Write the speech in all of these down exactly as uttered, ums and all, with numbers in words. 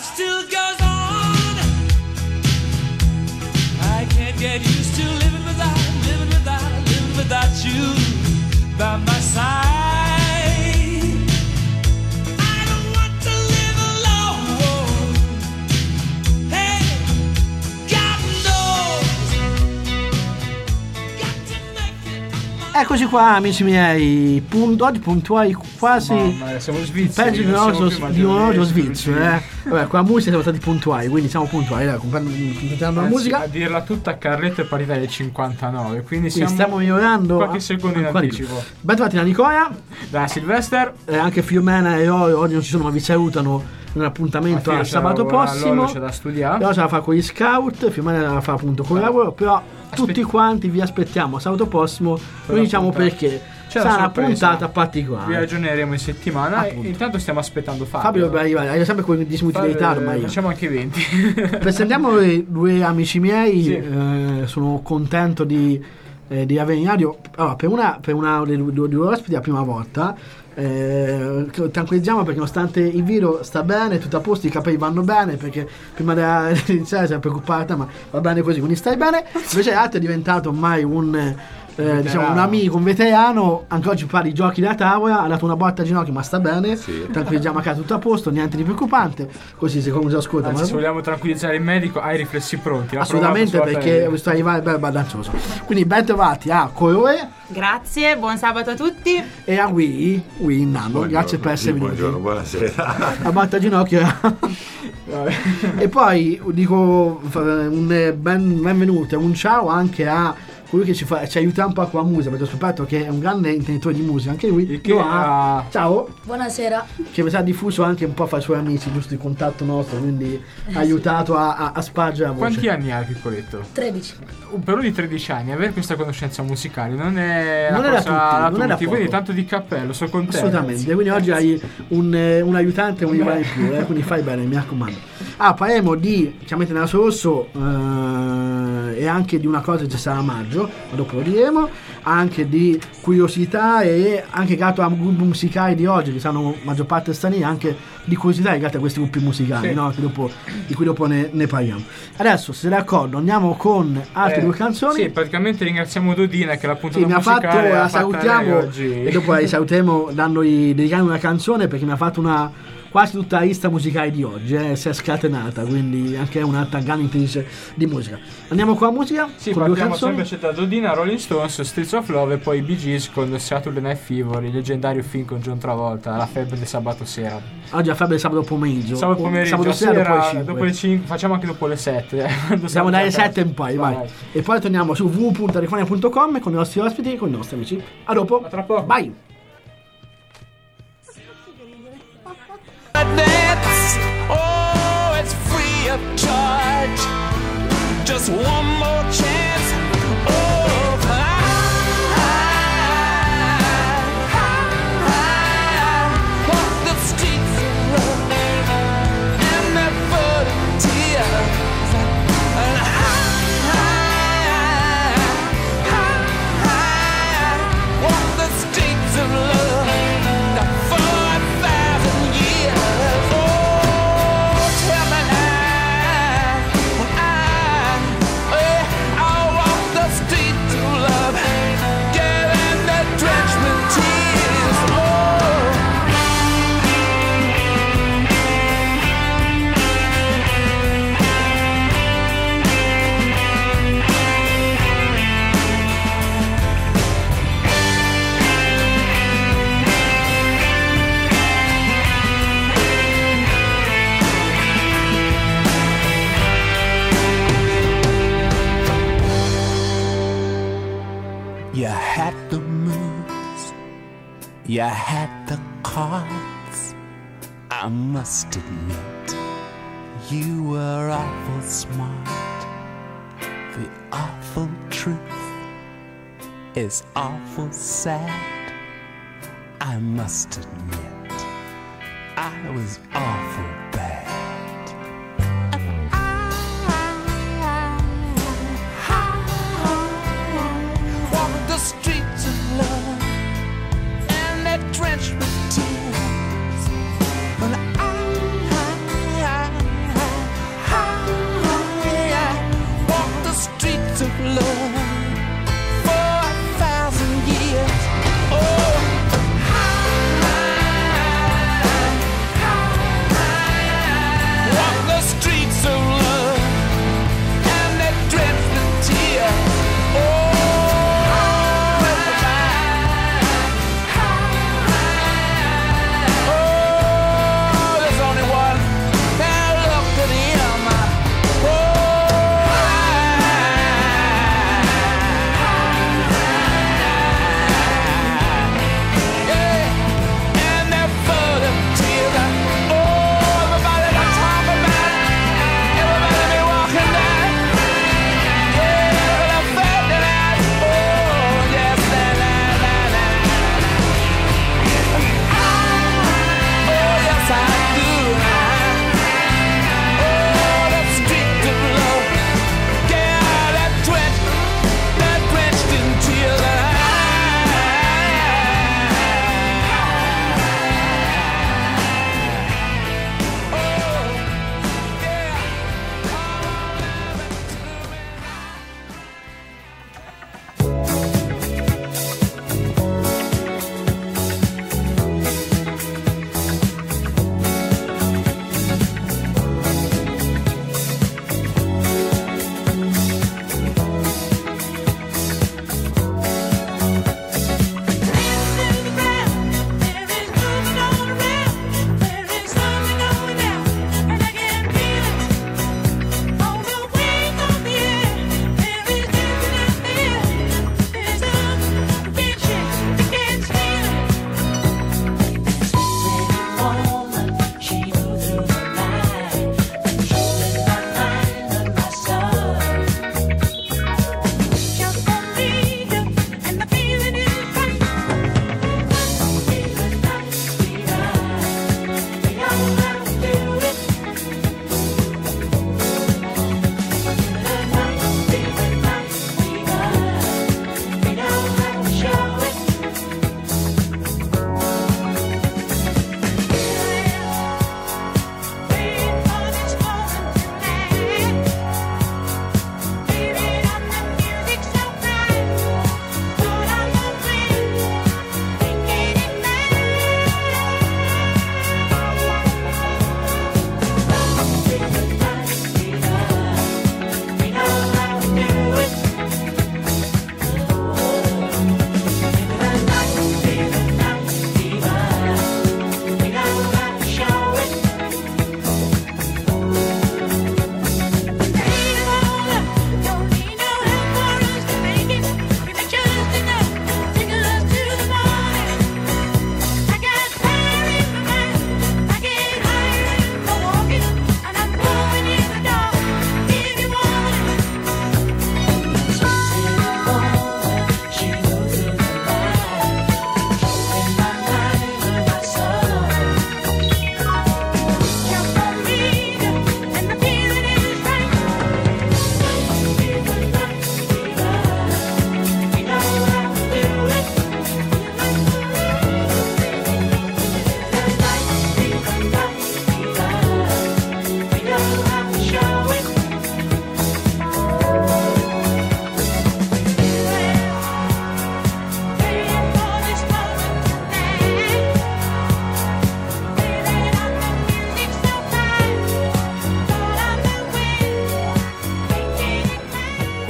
life still goes on. I can't get used to living without, living without, living without you by my side. I don't want to live alone. Hey, God knows. Got to make it on my Eccoci qua, amici miei, punto, oggi puntuali quasi. Mamma, siamo svizzeri, peggio di un non siamo orologio, più di un orologio maggiormente svizzero, eh. Vabbè, con la musica siamo stati puntuali, quindi siamo puntuali, dai, completando la Anzi, musica. a dirla tutta, Carletto è partita alle cinquantanove, quindi Quindi siamo stiamo migliorando qualche secondo in ancora di più. anticipo. Bentrovati da Nicola, Da Silvester, eh, anche Fiumena e Lolo oggi non ci sono, ma vi salutano nell'appuntamento Filo a c'è sabato da lavorare, prossimo. Lolo c'è da studiare. Lolo ce la fa con gli scout, Fiumena ce la fa appunto con il lavoro, però tutti quanti vi aspettiamo a sabato prossimo, non la diciamo puntata. perché. C'è Sarà una sorpresa. puntata Vi particolare. aggiorneremo in settimana. Appunto. E intanto stiamo aspettando Fabio. Fabio dovrebbe arrivare, hai sempre quei dieci minuti di Fabio, ritardo, ma io. Facciamo anche venti. Presentiamo i due amici miei, Sì. eh, sono contento di, eh, di avere in radio. Allora, per una, per una dei due, due ospiti la prima volta, eh, tranquillizziamo perché nonostante il video sta bene, tutto a posto, i capelli vanno bene, perché prima di iniziare si era preoccupata, ma va bene così, quindi stai bene. Invece l'altro è diventato ormai un... Eh, diciamo un amico, un veterano, anche oggi fa di giochi da tavola, ha dato una botta a ginocchio ma sta bene, Sì. tranquillizziamo a casa tutto a posto, niente di preoccupante, così se qualcuno ci ascolta. Anzi, ma- se vogliamo tranquillizzare il medico, hai i riflessi pronti. l'ha assolutamente, provato sulla perché pelle. sto arrivando bello baldanzoso. Quindi ben trovati a Colore Grazie, buon sabato a tutti. e a Wii, Wii Nano, Buongiorno, grazie per essere sì, venuti. buongiorno, buonasera. La botta a ginocchio. E poi dico f- un ben, benvenuto e un ciao anche a colui che ci, fa, ci aiuta un po' con la musica, perché ho scoperto che è un grande intenditore di musica anche lui. Il che Noah. ha- Ciao, Buonasera. che mi sa diffuso anche un po' fra i suoi amici, giusto il contatto nostro, quindi ha aiutato a, a, a spargere la voce. Quanti anni hai, piccoletto? tredici. Un per uno di tredici anni, avere questa conoscenza musicale non è Non una è da cosa tutti, da non è da tutti, quindi poco. tanto di cappello, sono contento. Assolutamente, quindi oggi hai un, eh, un aiutante e un rivale in più, eh, quindi fai bene, mi raccomando. Ah, parliamo di, chiaramente Naso Rosso, eh, e anche di una cosa che ci sarà a maggio, ma dopo lo diremo, anche di curiosità e anche legato a gruppi musicali di oggi, che sanno maggior parte stranieri, anche di curiosità legate a questi gruppi musicali, Sì. no? Che dopo, di cui dopo ne, ne parliamo. Adesso, se siete d'accordo, andiamo con altre Eh, due canzoni. Sì, praticamente ringraziamo Dodina che l'ha puntata Sì, mi ha fatto, musicale la l'ha fatta lei salutiamo oggi. e dopo la salutiamo dandogli, dedicando una canzone, perché mi ha fatto una quasi tutta la lista musicale di oggi, eh, si è scatenata, quindi anche è un'altra grande intenzione di musica. Andiamo con la musica? Sì, con due partiamo canzoni. sempre c'è da Dodina, Rolling Stones, Streets of Love e poi i Bee Gees con Saturday Night Fever, il leggendario film con John Travolta, La febbre del sabato sera. Oggi a Fabio sabato pomeriggio. Sabato o pomeriggio, sabato sera, sera, dopo le cinque. dopo le cinque, facciamo anche dopo le sette. Siamo dalle sette in poi, vai. E poi torniamo su w w w punto telefonia punto com con i nostri ospiti e con i nostri amici. A dopo. A tra poco. Vai. That's, oh, it's free of charge. Just one more chance. Oh, I, I, I walk the streets of love and they're full of tears. And I, I, I walk the streets of love for a thousand years. Oh, tell me now, when I, eh, I walk the streets of love, getting that drenched with tears. Oh. You had the moves, you had the cards. I must admit, you were awful smart. The awful truth is awful sad. I must admit, I was awful bad. Walk the streets of love and they're drenched with tears. When I, I,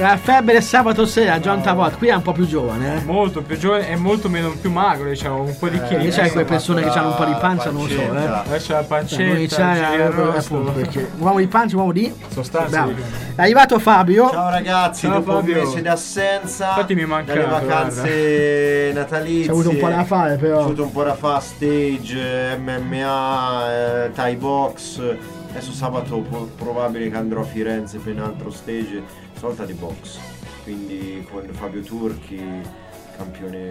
La febbre sabato sera, John Tavot, qui è un po' più giovane, eh. Molto più giovane e molto meno più magro, diciamo, un po' di chili. Che c'hai quelle persone che hanno un po' di pancia, non lo so, eh. Adesso la pancetta, Non iniziare il a- giro appunto, rosso. perché uomo di pancia, uomo di Sostanza Bravo. di- È arrivato Fabio. Ciao ragazzi, Ciao, dopo Fabio. un mese di assenza Infatti mi mancava, dalle vacanze natalizie, C'è avuto un po' da fare, però. C'è avuto un po' da fare, stage, M M A, eh, Thai box. Adesso sabato po- probabile che andrò a Firenze per un altro stage, stavolta di box. Quindi con Fabio Turchi, campione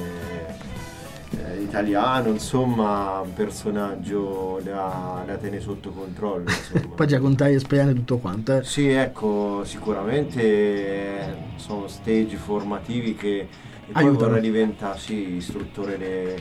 eh, italiano, insomma, un personaggio da, da tenere sotto controllo, insomma. Poi già contare esperienze e tutto quanto, eh. Sì, ecco, sicuramente eh, sono stage formativi che e poi Aiutano. vorrei diventare sì, istruttore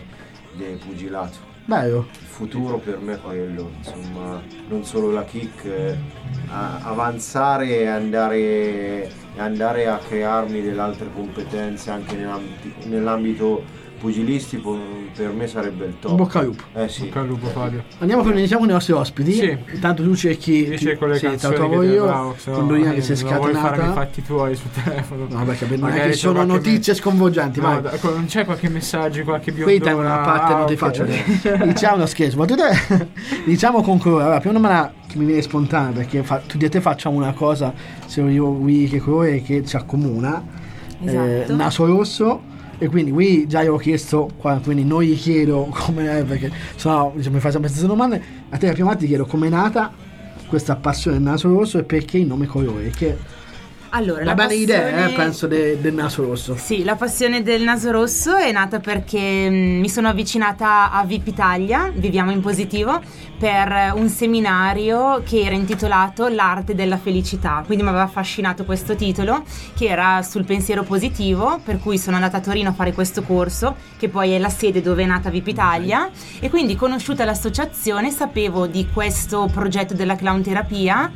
del pugilato. Bello. Il futuro per me è quello, insomma, non solo la kick, eh, a- avanzare e andare, e andare a crearmi delle altre competenze anche nell'ambito, nell'ambito pugilistico, per me sarebbe il top. In bocca al lupo. Eh sì. Bocca al lupo, Fabio. Andiamo con, iniziamo con i nostri ospiti. Sì. Intanto tu cerchi. Io cerco le sì, te canzoni la trovo che ti io. bravo, se no, Con Dorina eh, che si è non vuoi farmi i scatenata. fatti tuoi sul telefono. No, perché non è Magari che c'è sono qualche notizie me- sconvolgenti, No, vai. da- non c'è qualche messaggio, qualche Qui biondona? tengo una parte, Ah, non ti ok. faccio diciamo uno scherzo, ma tu te- diciamo con colore. Allora, più o meno che mi viene spontanea, perché fa, tutti e te facciamo una cosa, se io Wii che colore che ci accomuna, Esatto. eh, naso rosso. E quindi qui già io ho chiesto qua, quindi non gli chiedo come è, perché sennò diciamo, mi fai sempre queste domande. A te la prima volta ti chiedo com'è nata questa passione del naso rosso e perché il nome colore, che Allora, una la bella idea, passione- eh, penso, de- del naso rosso. Sì, la passione del naso rosso è nata perché mh, mi sono avvicinata a V I P Italia, Viviamo in Positivo, per un seminario che era intitolato L'arte della felicità. Quindi mi aveva affascinato questo titolo, che era sul pensiero positivo, per cui sono andata a Torino a fare questo corso, che poi è la sede dove è nata V I P Italia, e quindi conosciuta l'associazione sapevo di questo progetto della clown terapia,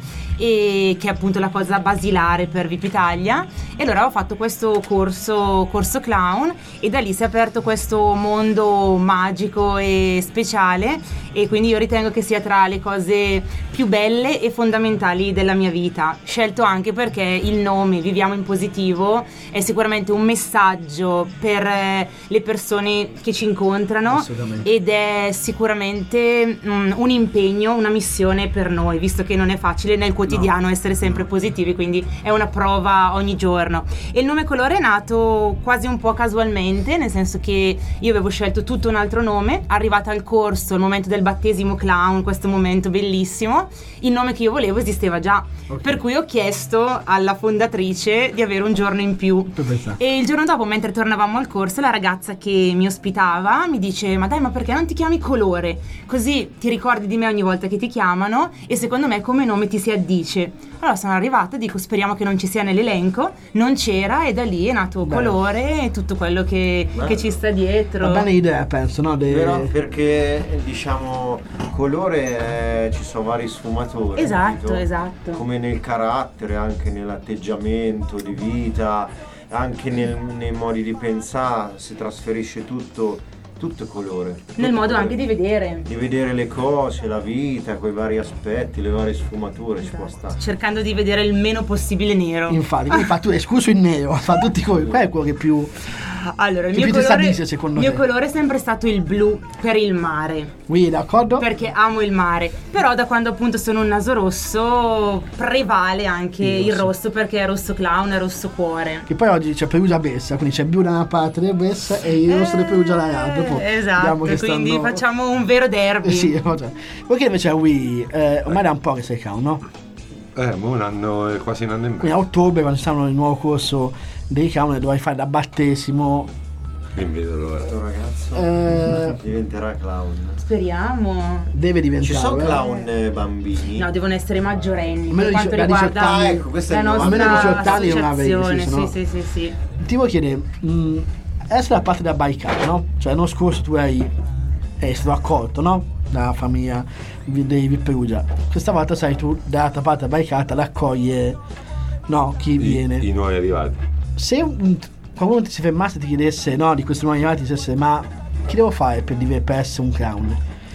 e che è appunto la cosa basilare per V I P Italia, e allora ho fatto questo corso, corso clown, e da lì si è aperto questo mondo magico e speciale, e quindi io ritengo che sia tra le cose più belle e fondamentali della mia vita, scelto anche perché il nome Viviamo in Positivo è sicuramente un messaggio per eh, le persone che ci incontrano, Assolutamente. ed è sicuramente mm, un impegno, una missione per noi, visto che non è facile nel quotidiano essere sempre positivi, quindi è una prova ogni giorno. E il nome colore è nato quasi un po' casualmente, nel senso che io avevo scelto tutto un altro nome, arrivata al corso, il momento del battesimo clown, questo momento bellissimo, il nome che io volevo esisteva già, Ok. per cui ho chiesto alla fondatrice di avere un giorno in più. Per pensare. E il giorno dopo, mentre tornavamo al corso, la ragazza che mi ospitava mi dice: ma dai, ma perché non ti chiami Colore? Così ti ricordi di me ogni volta che ti chiamano, e secondo me come nome ti si addice. Allora sono arrivata, dico speriamo che non ci sia nell'elenco, non c'era, e da lì è nato Bello. Colore e tutto quello che, che ci sta dietro. Una bella idea, penso, no? De- Però perché diciamo colore eh, ci sono vari sfumatori. Esatto, capito? esatto. Come nel carattere, anche nell'atteggiamento di vita, anche nel- nei modi di pensare, si trasferisce tutto, tutto è colore. Tutto Nel è modo colore. anche di vedere, Di vedere le cose, la vita, quei vari aspetti, le varie sfumature, ci può stare. cercando di vedere il meno possibile nero. Infatti, quindi fa tu escluso il nero, fa tutti i colori. Qual è quello che più. Allora, il Che mio più ti colore, stabilisce, secondo il mio te? colore è sempre stato il blu per il mare. Oui, d'accordo? Perché amo il mare, però da quando appunto sono un naso rosso prevale anche Il il rosso. rosso, perché è rosso clown e rosso cuore. Che poi oggi c'è Perugia Bessa, quindi c'è blu da una parte del Bessa e il rosso del Perugia dall'altra. Dopo Eh, vediamo esatto, che quindi stanno- facciamo un vero derby. Eh sì, cioè. Perché invece a Wii, eh, ormai da un po' che sei clown, no? Eh, mo un anno, eh, quasi un anno e mezzo. Quindi a ottobre, quando stanno nel nuovo corso dei clown, dovrai fare da battesimo. Non vedo l'ora. Questo ragazzo Eh, diventerà clown. Speriamo. deve diventare. Ci sono eh. clown eh, bambini? No, devono essere maggiorenni Almeno per quanto dici- da diciotto riguarda anni. Ah, ecco, questo è la il nuovo. nostra Almeno diciotto anni non avevi, associazione. sì, se no- Sì, sì, sì, sì. Ti voglio chiedere, mh, adesso la parte da Baikal, no? Cioè l'anno scorso tu hai, è stato accolto, no? Dalla famiglia vi- dei V I P Perugia. Questa volta sai tu, dall'altra parte da Baikal, raccoglie, no, chi I, viene. i nuovi arrivati. Se un- qualcuno ti si fermasse e ti chiedesse, no, di questi nuovi arrivati, ti dicesse, ma che devo fare per, div- per essere un clown?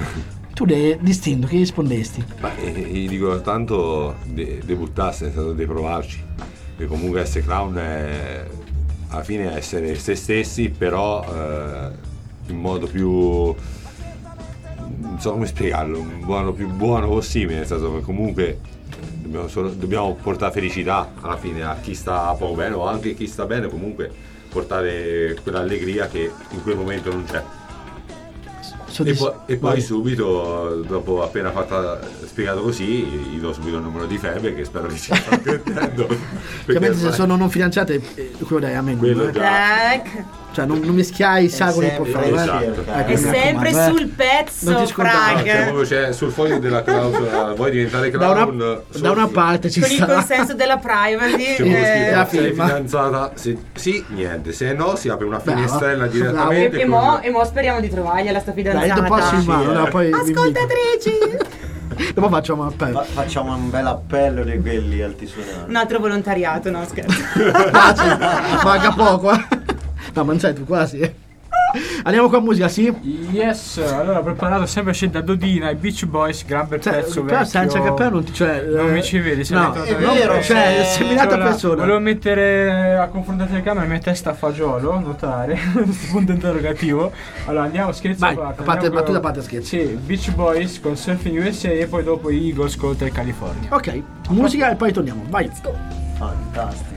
Tu de- distinto, che rispondesti? Ma eh, gli dico tanto de- debuttasse, nel senso di provarci. che comunque essere clown è alla fine essere se stessi, però eh, in modo più, non so come spiegarlo, un buono più buono possibile, nel senso che comunque dobbiamo, solo, dobbiamo portare felicità alla fine a chi sta poco bene o anche chi sta bene, comunque portare quell'allegria che in quel momento non c'è. E poi, e poi subito, dopo appena fatta, spiegato così, gli do subito il numero di Febe, che spero che ci stia attendendo. Ovviamente se sono non fidanzate, eh, quello dai a me. Quello eh. già. Ecco. Cioè non, non mischiai il sacco sempre per favore. esatto. Ecco, È mi sempre raccomando, eh. sul pezzo, Non ti scordare. Ah, c'è, Frank. proprio, c'è sul foglio della clausola, vuoi diventare Da clown? una, sul- da una parte ci Con il sta. consenso della privacy. C'è uno eh, scritto, la sei firma. fidanzata? Se, sì, niente, se no si apre una Bravo, finestrella E, direttamente. e con- mo, e mo speriamo di trovargliela sta Dai, fidanzata. dopo passo in mano, no, poi vi invito. Ascoltatrici! Dopo facciamo un appello. Fa- facciamo un bel appello di quelli altisonanti. Un altro volontariato, no scherzo. Manca poco, eh. No, ma non sai tu quasi. eh. Andiamo con musica, sì? Yes, allora ho preparato sempre scelta Dodina i Beach Boys, gran bel Cioè, pezzo però vecchio. senza cappello non ti, cioè, Non eh, mi ci vedi, sei no, detto è da- vero, eh, cioè, eh, seminata Allora, persona. volevo mettere a confronto della telecamera la mia testa a fagiolo, notare, questo punto interrogativo. Allora andiamo, scherzo Vai, a parte. a parte andiamo battuta, a con- parte scherzo. Sì, Beach Boys con Surfing U S A e poi dopo i Eagles contro il California. Ok, musica e poi torniamo. Vai. Fantastico.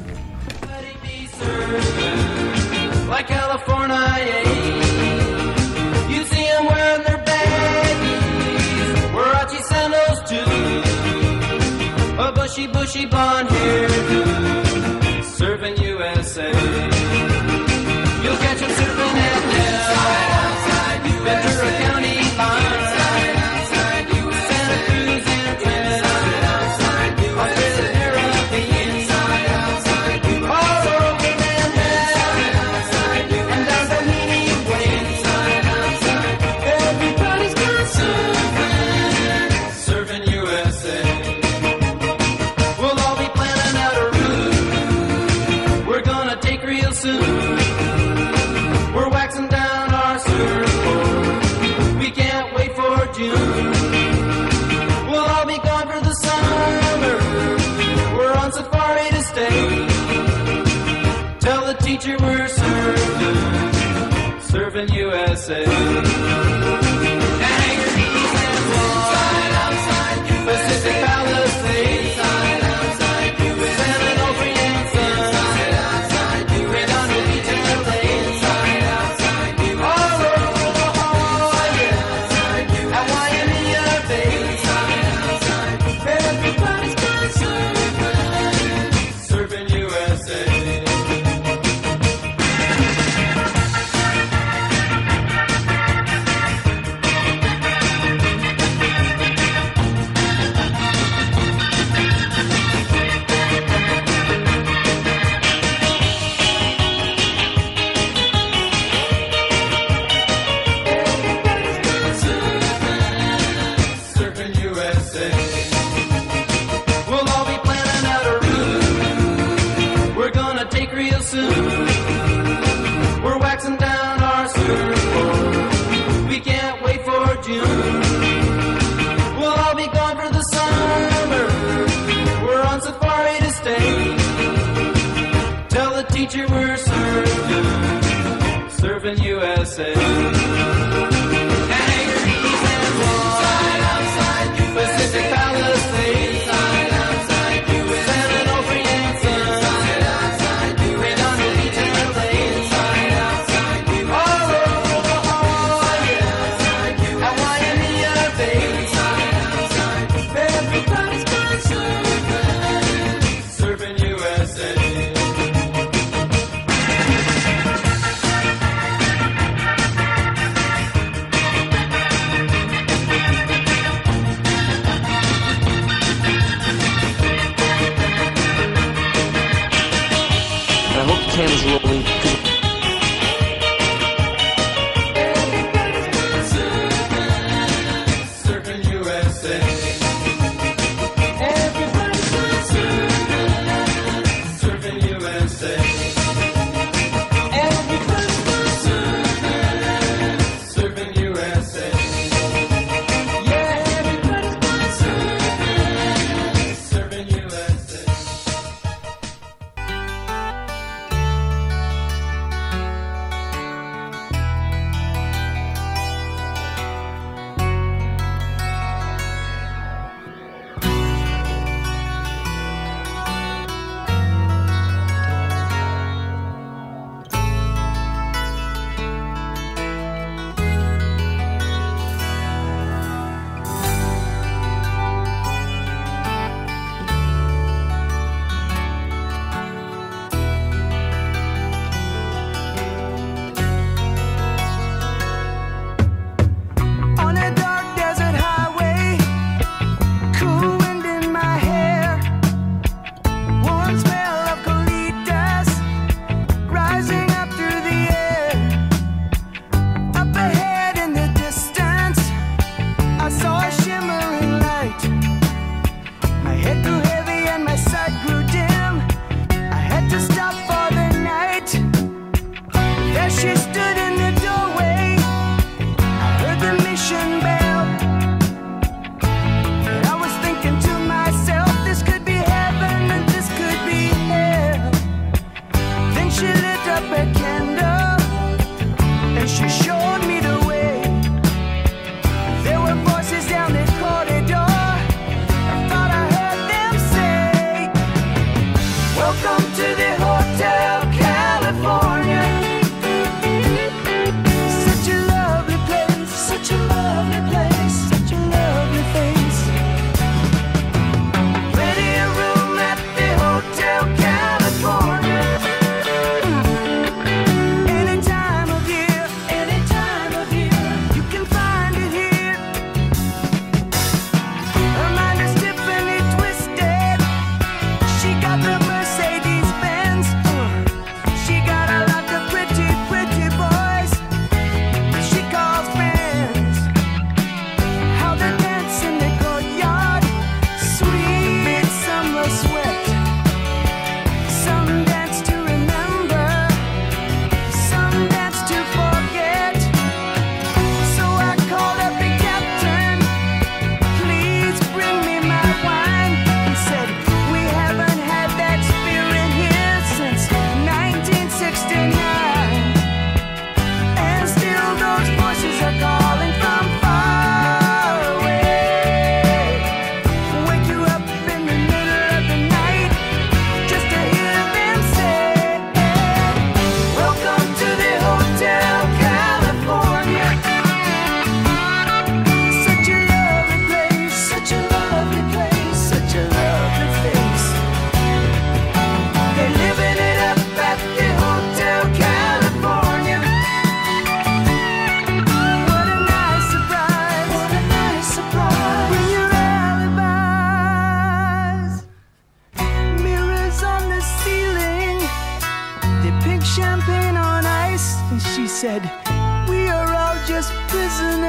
Like California, you see them wearing their baggies, Warachi sandals too, a bushy, bushy blonde hairdo, surfing U S A. You'll catch them surfing at Nell, Ventura County line, Santa Cruz and Trinidad, Australia, Caribbean, all over Manhattan, and down Bohemian Way. Everybody's got surfing, surfing U S A. We'll all be planning out a route we're gonna take real soon. We're waxing down our surfboard, we can't wait for June. We'll all be gone for the summer, we're on safari to stay. Tell the teacher we're surfing, surfing U S A. And hang your knees and fly, Pacific Palisades, San Onofre and Sun, Redondo Beach and L A, all over La Jolla, at Waimea Bay. Everybody's got surfing, surfing U S A.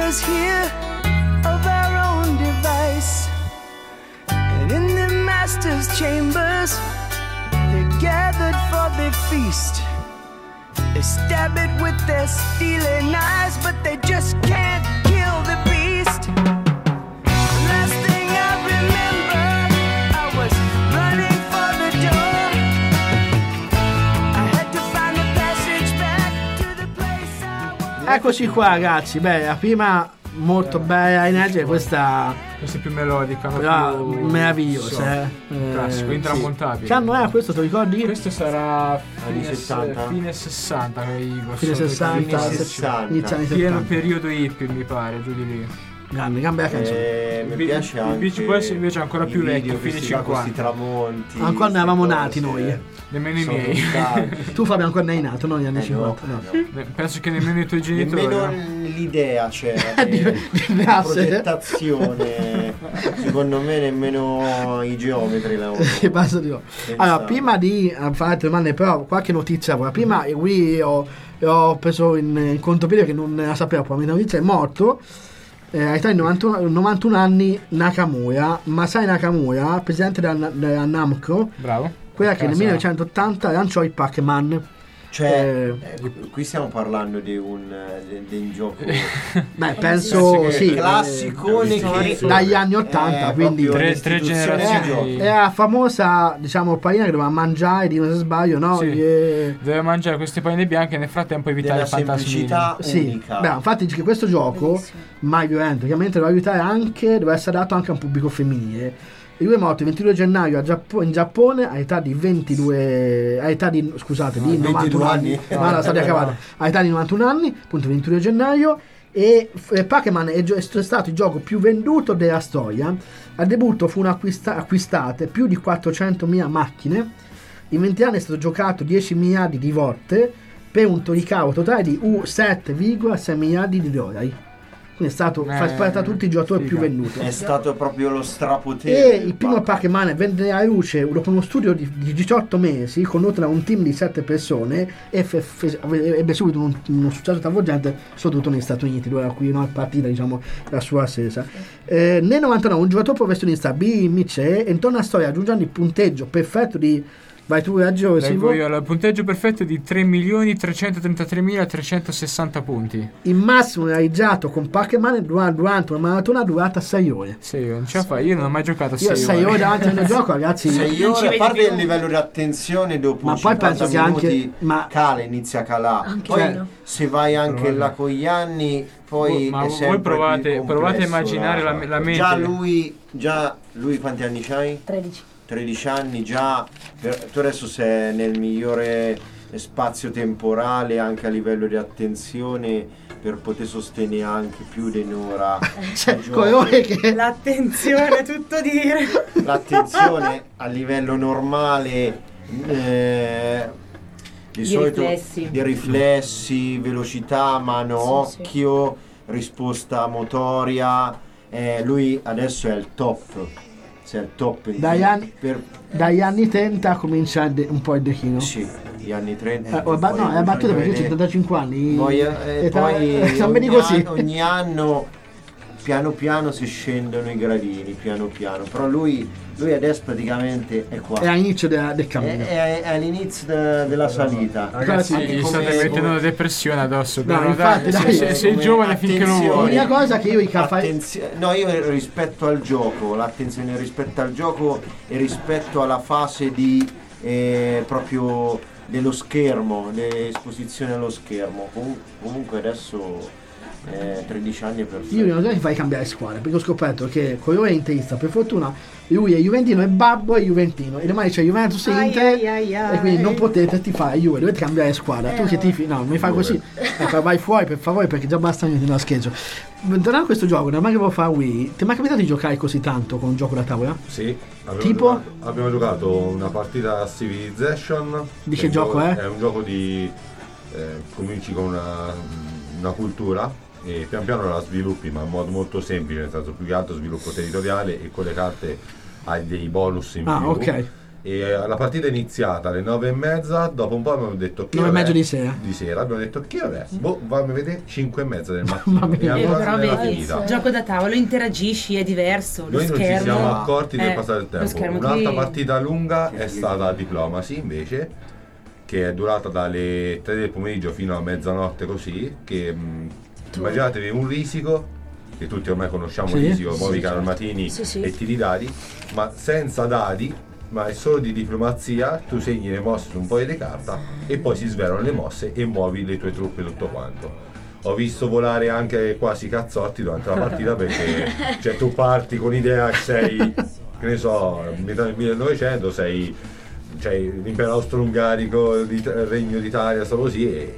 masters here of our own device, and in the masters' chambers they gathered for the feast. They stab it with their steely knives, but they just can't kill the beast. The last thing I remember, I was running for the door. I had to find the passage back to the place I was. Eccoci qua ragazzi, beh, la prima molto bella, energia, questa Questa è più melodica, ah, più meravigliosa, eh. classico, Eh, intramontabile. Che anno era questo, te lo ricordi? Questo sarà Anni fine, sessanta. fine sessanta, dico, Fine sotto i sessanta, primi sessanta. inizio anni pieno settanta. periodo hippie, mi pare, giù di lì. Grande, gran bella canzone. Eh, mi Il piace il anche Beach Boys invece è ancora i più video vecchio, che fine si fa con questi cinquanta. tramonti. Ancora ne eravamo queste nati cose. noi. Nemmeno i Sono miei. bruttali. Tu Fabio ancora ne hai nato, non negli anni Eh, no, cinquanta, no. no. Penso che nemmeno i tuoi genitori. Nemmeno no? l'idea c'era Di- di, di di nasse. progettazione. Secondo me nemmeno i geometri l'avevano. Che basta di no. Allora, prima di eh, fare altre domande, però qualche notizia. Ora. Prima e qui ho, ho preso in, in contropiede che non la sapevo, poi la notizia è morto. Eh, all'età di novantuno, novantuno anni Nakamura, Masai Nakamura, presidente della, della Namco, Bravo. quella che nel Casa- millenovecentottanta lanciò il Pac-Man. Cioè, Eh, eh, qui stiamo parlando di un, di, di un gioco Beh, penso che- sì. classicone eh, che dagli anni ottanta, è quindi proprio Tre- tre un'istituzione di generazioni. gioco. era famosa, diciamo, pallina che doveva mangiare, di non sbaglio, no? Sì. Gli- Deve mangiare queste palline bianche e nel frattempo evitare della i fantasmini. semplicità Sì, unica. beh, infatti dice che questo gioco, Bellissimo. mai violento, ovviamente doveva aiutare anche, doveva essere adatto anche a un pubblico femminile. E lui è morto il ventidue gennaio a Giappo- in Giappone all'età di ventidue, all'età di, scusate, di Ah, novantuno ventidue anni, anni? no, la storia Eh, cavata, all'età di novantuno anni, appunto il ventidue gennaio, e eh, Pac-Man è, gio- è stato il gioco più venduto della storia. Al debutto furono acquista- acquistate più di quattrocentomila macchine, in venti anni è stato giocato dieci miliardi di volte per un ricavo totale di uh, sette virgola sei miliardi di dollari. Quindi è stato, Eh, fa parte da tutti i giocatori figa. più venduti. È stato proprio lo E strapotere. il primo Pac-Man venne alla luce dopo uno studio di, di diciotto mesi condotto da un team di sette persone e fe- fe- ebbe subito un, uno successo travolgente, soprattutto negli Stati Uniti, dove da cui no, è partita, diciamo, la sua ascesa. Eh, nel novantanove un giocatore professionista, Billy Mitchell, entrò nella storia aggiungendo il punteggio perfetto di... Vai tu, raggio, Leggo Silvo. io, il punteggio perfetto è di tre milioni trecentotrentatremilatrecentosessanta punti. Il massimo realizzato con Pac-Man dura- durante una maratona durata sei ore. Sì, non ce la fai. Io non ho mai giocato a Io sei sei ore. ore davanti al mio gioco, ragazzi. sei Non ci ore, a vedi parte più. il livello di attenzione dopo Ma poi cinquanta penso che anche- minuti ma- cala, inizia a calare. Anche Poi meno. se vai anche Provate. là con gli anni, poi Ma è voi sempre provate- più provate a complesso, immaginare là. la- la mente. Già lui, già lui quanti anni c'hai? tredici. tredici anni già, per- tu adesso sei nel migliore spazio temporale anche a livello di attenzione per poter sostenere anche più di un'ora Cioè, di gioco. colore che... L'attenzione, tutto dire. L'attenzione a livello normale eh, di, Di solito riflessi. di riflessi, velocità, mano, Sì, sì. occhio, risposta motoria, eh, lui adesso è il top, sei il top di- Dagli anni- per, Dagli anni trenta comincia il de- un po' il declino. sì, gli anni trenta. Eh, oh, ba- no, è battuta perché io ho Poi- settantacinque anni. Poi, eh, età- poi non mi ogni, dico così. anno, ogni anno piano piano si scendono i gradini, piano piano. Però lui, lui adesso praticamente è qua. È all'inizio della- del È, cammino. è- è all'inizio de- della salita. Ragazzi, Anche gli come- state mettendo come- una depressione addosso. No, però, infatti, dai, dai, se- se- sei come giovane finché lo attenzione. vuoi. L'unica cosa che io i fai. Attenzio- no, io rispetto al gioco, l'attenzione rispetto al gioco e rispetto alla fase di eh, proprio dello schermo, l'esposizione allo schermo. Comun- comunque adesso eh, tredici anni è perfetto. Io l'unica cosa che fai cambiare squadra, perché ho scoperto che colore è interista, per fortuna lui è Juventino e Babbo è Juventino e domani c'è Juventus e Ai, Inter ai, ai, ai. e quindi non potete tifare Juve, dovete cambiare squadra. Tu che tifi, no, mi fai così, ecco, vai fuori per favore perché già basta niente nello scheggia. Tornando a questo gioco, da mai che volevo fare Wii, ti è mai capitato di giocare così tanto con un gioco da tavola? Sì, abbiamo Tipo? giocato, abbiamo giocato una partita a Civilization. Di che è un gioco è? È un gioco di... Eh, cominci con una, una cultura e pian piano la sviluppi, ma in modo molto semplice, nel senso più che altro sviluppo territoriale, e con le carte hai dei bonus in Ah, più. ok. E eh, la partita è iniziata alle nove e mezza, dopo un po' abbiamo detto che nove e ora mezzo è? di sera. Di sera abbiamo detto che ora è? Boh, fammi vedere cinque e mezza del mattino. Mamma E mia. Eh, ancora però non era vedi, finita. gioco da tavolo, interagisci, è diverso. Lo Noi non schermo, ci siamo accorti del eh, passare del lo tempo. schermo Un'altra ti- partita lunga è stata Diplomacy invece, che è durata dalle tre del pomeriggio fino a mezzanotte così, che mh, immaginatevi un risico, che tutti ormai conosciamo Sì. il risico, Sì, muovi i carmatini Sì, sì. e tiri i dadi, ma senza dadi, ma è solo di diplomazia, tu segni le mosse su un foglio di carta e poi si svelano le mosse e muovi le tue truppe e tutto quanto. Ho visto volare anche quasi cazzotti durante la partita perché cioè, tu parti con l'idea che sei, che ne so, metà del millenovecento, sei cioè, l'impero austro-ungarico, il regno d'Italia, sta così e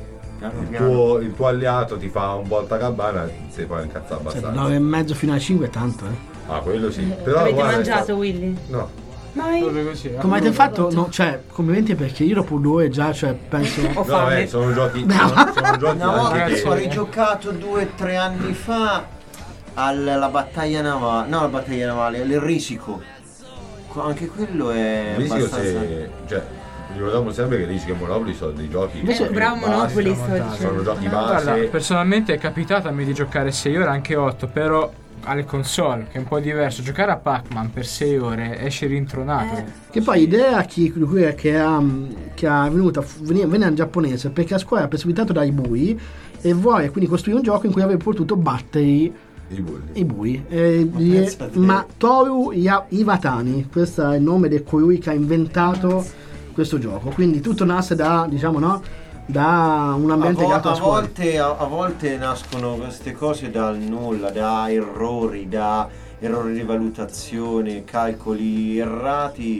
il tuo, il tuo alleato ti fa un voltagabbana e ti puoi incazzare Cioè, abbastanza. nove e mezzo fino alle cinque è tanto, eh. Ah, quello sì. Però, Avete guarda, è mangiato, stato- Willy? No. Mai? Proprio così. eh. Come avete fatto? No, cioè, complimenti perché io dopo due già, cioè, penso... Ho No, fame. eh, sono giochi, sono, sono giochi No, anche ragazzi, che... ho rigiocato due o tre anni fa alla battaglia navale, no la battaglia navale, il risico. Co- Anche quello è Risico abbastanza... se, cioè, ricordiamo sempre che Risico e Monopoli sono dei giochi Invece- Eh, bravo base, Monopoli, sono stavo montati. sono dicendo. giochi Guarda, base. personalmente è capitato a me di giocare sei ore, anche otto, però alle console, che è un po' diverso. Giocare a Pac-Man per sei ore esce rintronato. Che poi idea chi, lui è che ha, che ha venuta, veniva, veniva in giapponese perché a scuola è precipitato dai bui e vuole quindi costruire un gioco in cui avrebbe potuto battere i, I bulli. i bui. E Ma gli- pensa a te. ma Toru Ya- Iwatani, questo è il nome di colui che ha inventato questo gioco. Quindi tutto nasce da, diciamo, no? Da un A, ambiente vo- legato a alla scuola. volte, a, a volte nascono queste cose dal nulla, da errori, da errori di valutazione, calcoli errati,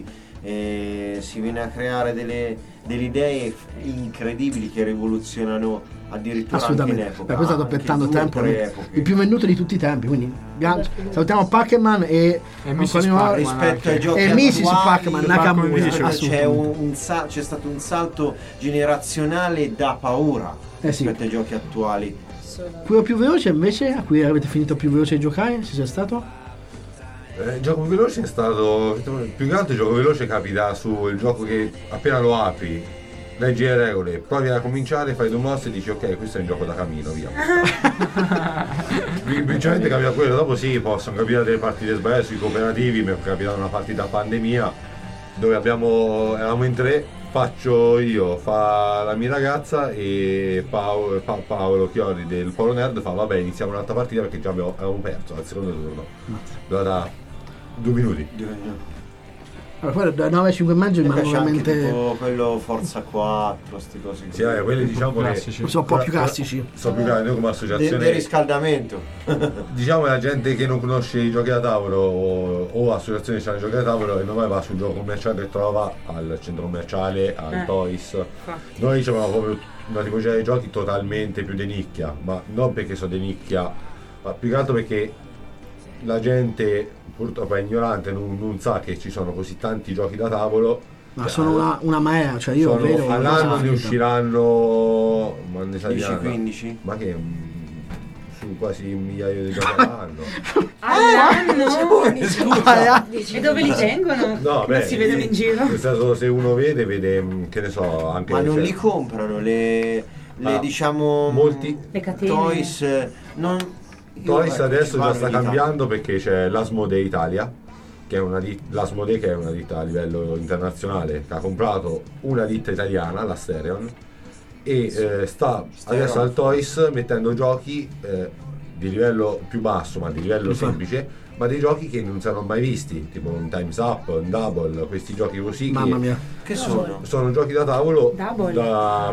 e si viene a creare delle, delle idee f- incredibili che rivoluzionano addirittura anche in Assolutamente. epoca. Beh, questo sta anche aspettando due o tempo. tre Il epoche. più venduto di tutti i tempi. Quindi gra- salutiamo Pac-Man e, E missus ancora una volta- Pac-Man. Rispetto ai giochi e missus attuali, Pac-Man, Pac-Man Nakamura. dice- c'è, assolutamente. un, un sa- c'è stato un salto generazionale da paura Eh sì. rispetto ai giochi attuali. Quello più veloce invece, a cui avete finito più veloce di giocare, se c'è stato? Eh, il gioco veloce è stato più che altro il gioco veloce capita sul gioco che appena lo apri leggi le regole, provi a cominciare, fai due mosse e dici ok, questo è un gioco da cammino, via. Principalmente capita quello, dopo sì, possono capitare delle partite sbagliate sui cooperativi, mi è capitata una partita a pandemia dove abbiamo, eravamo in tre, faccio io, fa la mia ragazza e Paolo, Pa- Paolo Chiodi del Polo Nerd fa vabbè iniziamo un'altra partita perché già abbiamo, avevamo perso al secondo turno. Durata due minuti. Allora, poi da nove a cinque e mezzo Mi rimango piace anche veramente... tipo quello Forza quattro, queste cose Sì, eh, quelli diciamo che classici. Sono un po' più classici. sono più grandi, noi come di, associazione di riscaldamento. diciamo la gente che non conosce i giochi da tavolo o, o associazioni che hanno i giochi da tavolo e non va sul gioco commerciale che trova al centro commerciale, al Eh. Toys. Infatti. Noi diciamo proprio una tipologia di giochi totalmente più di nicchia, ma non perché sono di nicchia, ma più che altro perché la gente purtroppo è ignorante, non, non sa che ci sono così tanti giochi da tavolo. Ma Cioè, sono una, una marea, cioè io sono- vedo... una cosa all'anno ne finita. usciranno ma ne sa di dieci anno. quindici? Ma che mm, su quasi un migliaio di giochi all'anno. All'anno? Ah, E dove li tengono? No, non beh, si vedono in giro. nel senso, se uno vede, vede, mh, che ne so, anche... Ma non cioè, li comprano le, le Ah, diciamo molti- Le catene. Toys eh, non io, Toys ecco, adesso ci già parlo sta in Italia. cambiando perché c'è l'Asmodee Italia, che è una ditta, l'Asmodee che è una ditta a livello internazionale, che ha comprato una ditta italiana, la Stereon, e eh, sta Stereon. adesso al Toys mettendo giochi eh, di livello più basso, ma di livello Sì. semplice, ma dei giochi che non si erano mai visti, tipo un Time's Up, un Double, questi giochi così che Mamma mia. Che sono? sono giochi da tavolo Double. da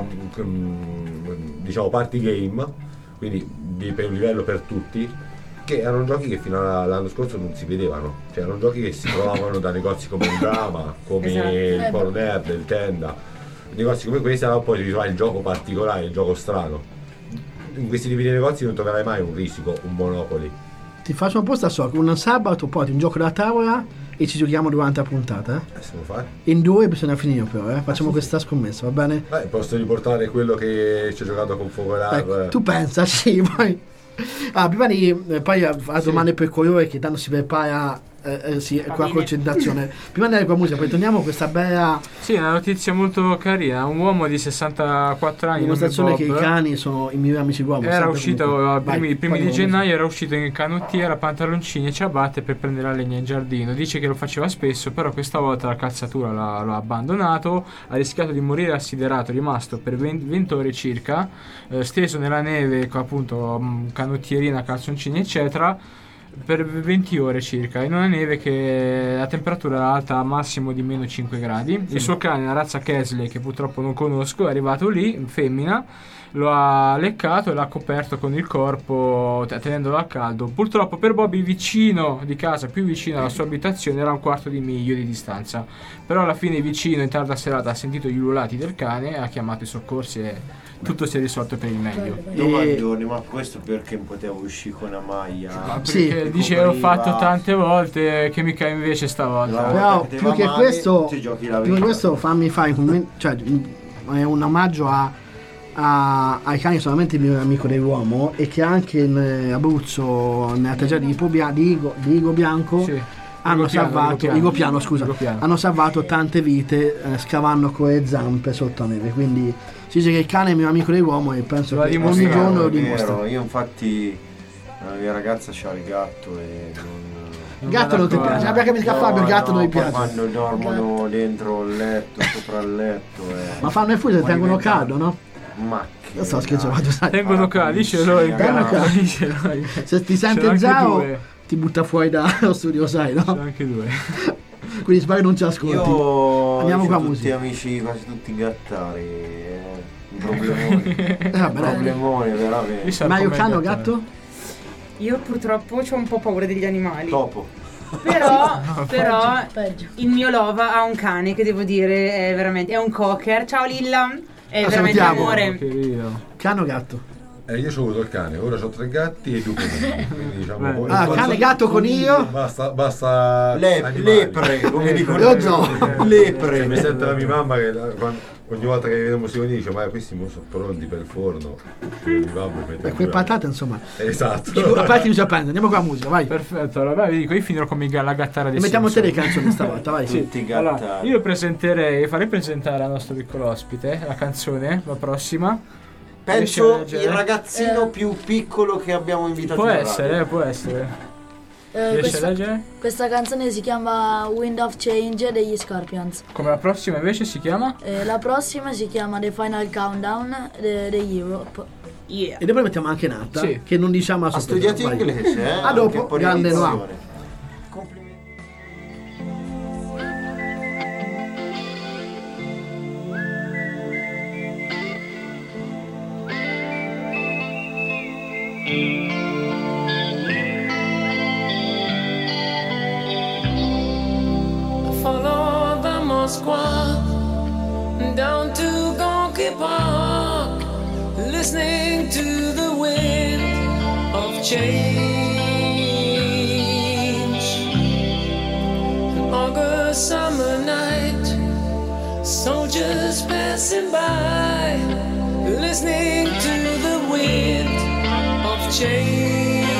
mm, diciamo party game, quindi di, per un livello per tutti, che erano giochi che fino all'anno scorso non si vedevano, cioè erano giochi che si trovavano da negozi come il Drama, come Esatto. il Polo Nerd, il Tenda, negozi come questi, allora poi ti trovi il gioco particolare, il gioco strano. In questi tipi di negozi non troverai mai un Risico, un Monopoli. Ti faccio un posto a so che un sabato porti un gioco da tavola e ci giochiamo durante la puntata. Eh? Eh, si può fare? In due bisogna finire però, eh? Facciamo questa scommessa, va bene? Eh, posso riportare quello che ci ho giocato con Focolar. Ecco, tu pensa, sì, poi... Ah, prima di... eh, poi a, a domande per colore che tanto si prepara Eh, eh, sì, qua concentrazione. Prima di andare con la musica, poi torniamo a questa bella Sì, una notizia molto carina. Un uomo di sessantaquattro anni, nome dimostrazione che i Bob, cani sono i miei amici uomo. era sempre uscito comunque. ai Vai, primi, primi poi di con la gennaio, era uscito in canottiera, pantaloncini e ciabatte per prendere la legna in giardino. Dice che lo faceva spesso, però questa volta la calzatura l'ha, l'ha abbandonato, ha rischiato di morire assiderato, rimasto per venti ore circa, eh, steso nella neve, con appunto mh, canottierina, calzoncini eccetera, per venti ore circa, in una neve che la temperatura era alta a massimo di meno cinque gradi. Il suo cane, la razza Kesley, che purtroppo non conosco, è arrivato lì, femmina, lo ha leccato e l'ha coperto con il corpo, t- tenendolo al caldo. Purtroppo per Bobby, vicino di casa, più vicino alla sua abitazione, era un quarto di miglio di distanza, però alla fine vicino, in tarda serata, ha sentito gli ululati del cane, ha chiamato i soccorsi e tutto si è risolto per il meglio. Domandoni, ma questo perché non potevo uscire con una maglia? Ma Sì. perché dice l'ho fatto tante volte, che mica invece La stavolta. volta Però che te più va che male, questo, ti giochi la più che vita. questo fammi fare un commento, cioè è un omaggio a, a- ai cani, solamente il mio amico dell'uomo, e che anche in eh, Abruzzo, nella teggiata di Ipo Bia- di Igo, di Igo Bianco, Sì. hanno Igo Piano, salvato Igo Piano. Igo Piano, scusa, Igo Piano. hanno salvato tante vite eh, scavando con le zampe sotto la neve. Quindi si dice che il cane è il mio amico dell'uomo e penso Lo ha che ogni dimostrato, giorno lo È vero, dimostra. io infatti la mia ragazza c'ha il gatto e non... Il gatto non ti d'accordo. piace, abbiamo capito che a Fabio il gatto no, non gli poi piace. quando dormono dentro il letto, sopra il letto eh. Ma fanno il fuso e Poi tengono diventa- caldo, no? Ma che Io sto scherzando, dai. sai. Tengono qua, dicelo il Tengono gatto, qua. dicelo. Se ti Ce n'ho sente anche già o due. ti butta fuori dallo studio, sai, Ce n'ho no? anche due. Quindi spero che non ci ascolti. Io Andiamo c'ho con la tutti musica. amici, quasi tutti gattari, eh, un problemone, Eh, un vabbè, dai. problemone veramente. Io so Mario come Cano, il gatto? Io purtroppo ho un po' paura degli animali. Topo. Però, però Peggio. il mio lova ha un cane che devo dire è veramente, è un cocker. Ciao Lilla, è La veramente salutiamo. amore. Querido. Cano, gatto. Eh, io ho avuto il cane, ora ho tre gatti e due conigli. Quindi diciamo. Beh. poi- Ah, poi- cane, gatto, coniglio. Basta, basta. Le- animali. lepre, come dicono. Io no. Lepre. Cioè, mi sente la mia mamma che la- quando- ogni volta che vediamo questi conigli dice: ma questi mo sono pronti per il forno. E mi va, mi mette Beh, in quelle giro. patate, insomma. Esatto. A parte mi sorprende, andiamo con la musica, vai. Perfetto, allora vi dico, io finirò come la gattara dei E mettiamo te Simpson. le canzoni stavolta, vai. Sì. Tutti Allora, gattari. io presenterei, farei presentare al nostro piccolo ospite la canzone, la prossima. Riesci a Penso leggere? il ragazzino più piccolo che abbiamo invitato Può in essere, radio. eh, può essere. Eh, Riesci a questa, leggere? questa canzone si chiama Wind of Change degli Scorpions. Come la prossima invece si chiama? Eh, la prossima si chiama The Final Countdown de- degli Europe. Yeah. E dopo mettiamo anche Natta, Sì. che non diciamo Ha assolutamente. studiato vai. inglese, eh? A dopo, Anche per grande edizione. Noah. Complimenti. Follow the Moskwa down to Gonky Park, listening to the wind of change. An August summer night, soldiers passing by, listening to the wind of change.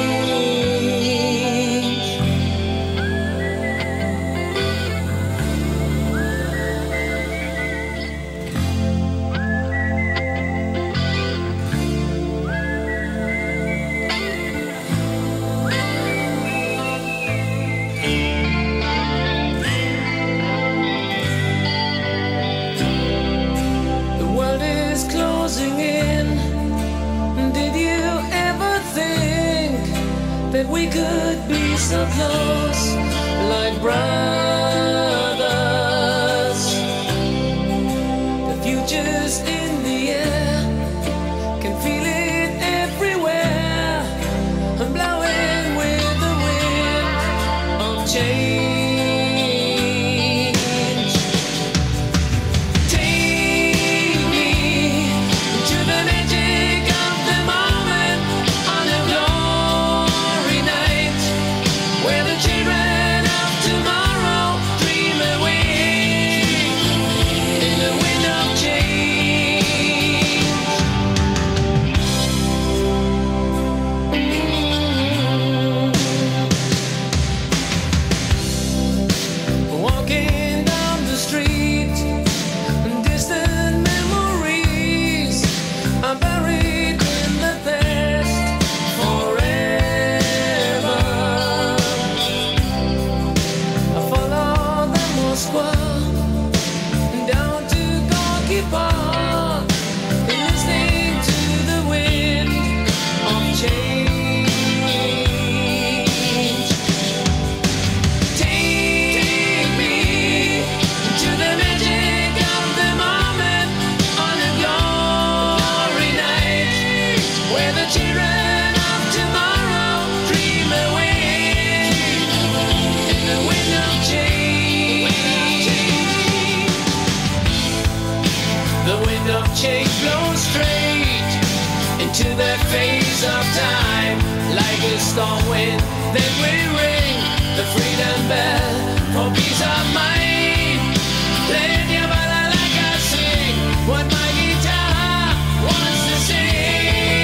The world is closing in. Did you ever think that we could be so close, like brothers? The future's in the air, can feel it everywhere. I'm blowing with the wind of change. Take me to the magic of the moment on a glory night, where the children of tomorrow dream away in the wind of change. storm wind. Then we ring the freedom bell for peace of mind. Play your bala like I sing what my guitar wants to sing.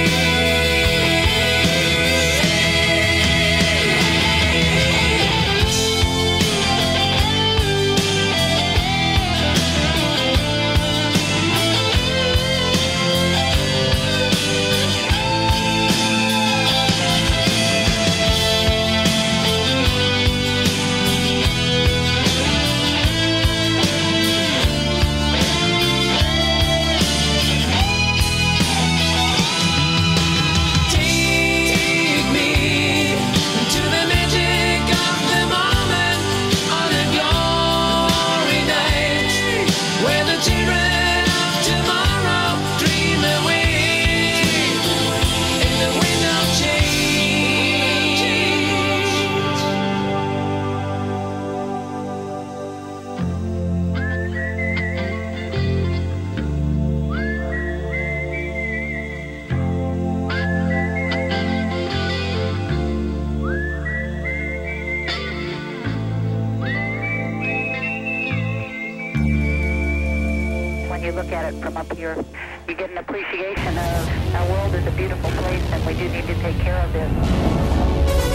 When you look at it from up here, you get an appreciation of our world is a beautiful place and we do need to take care of this.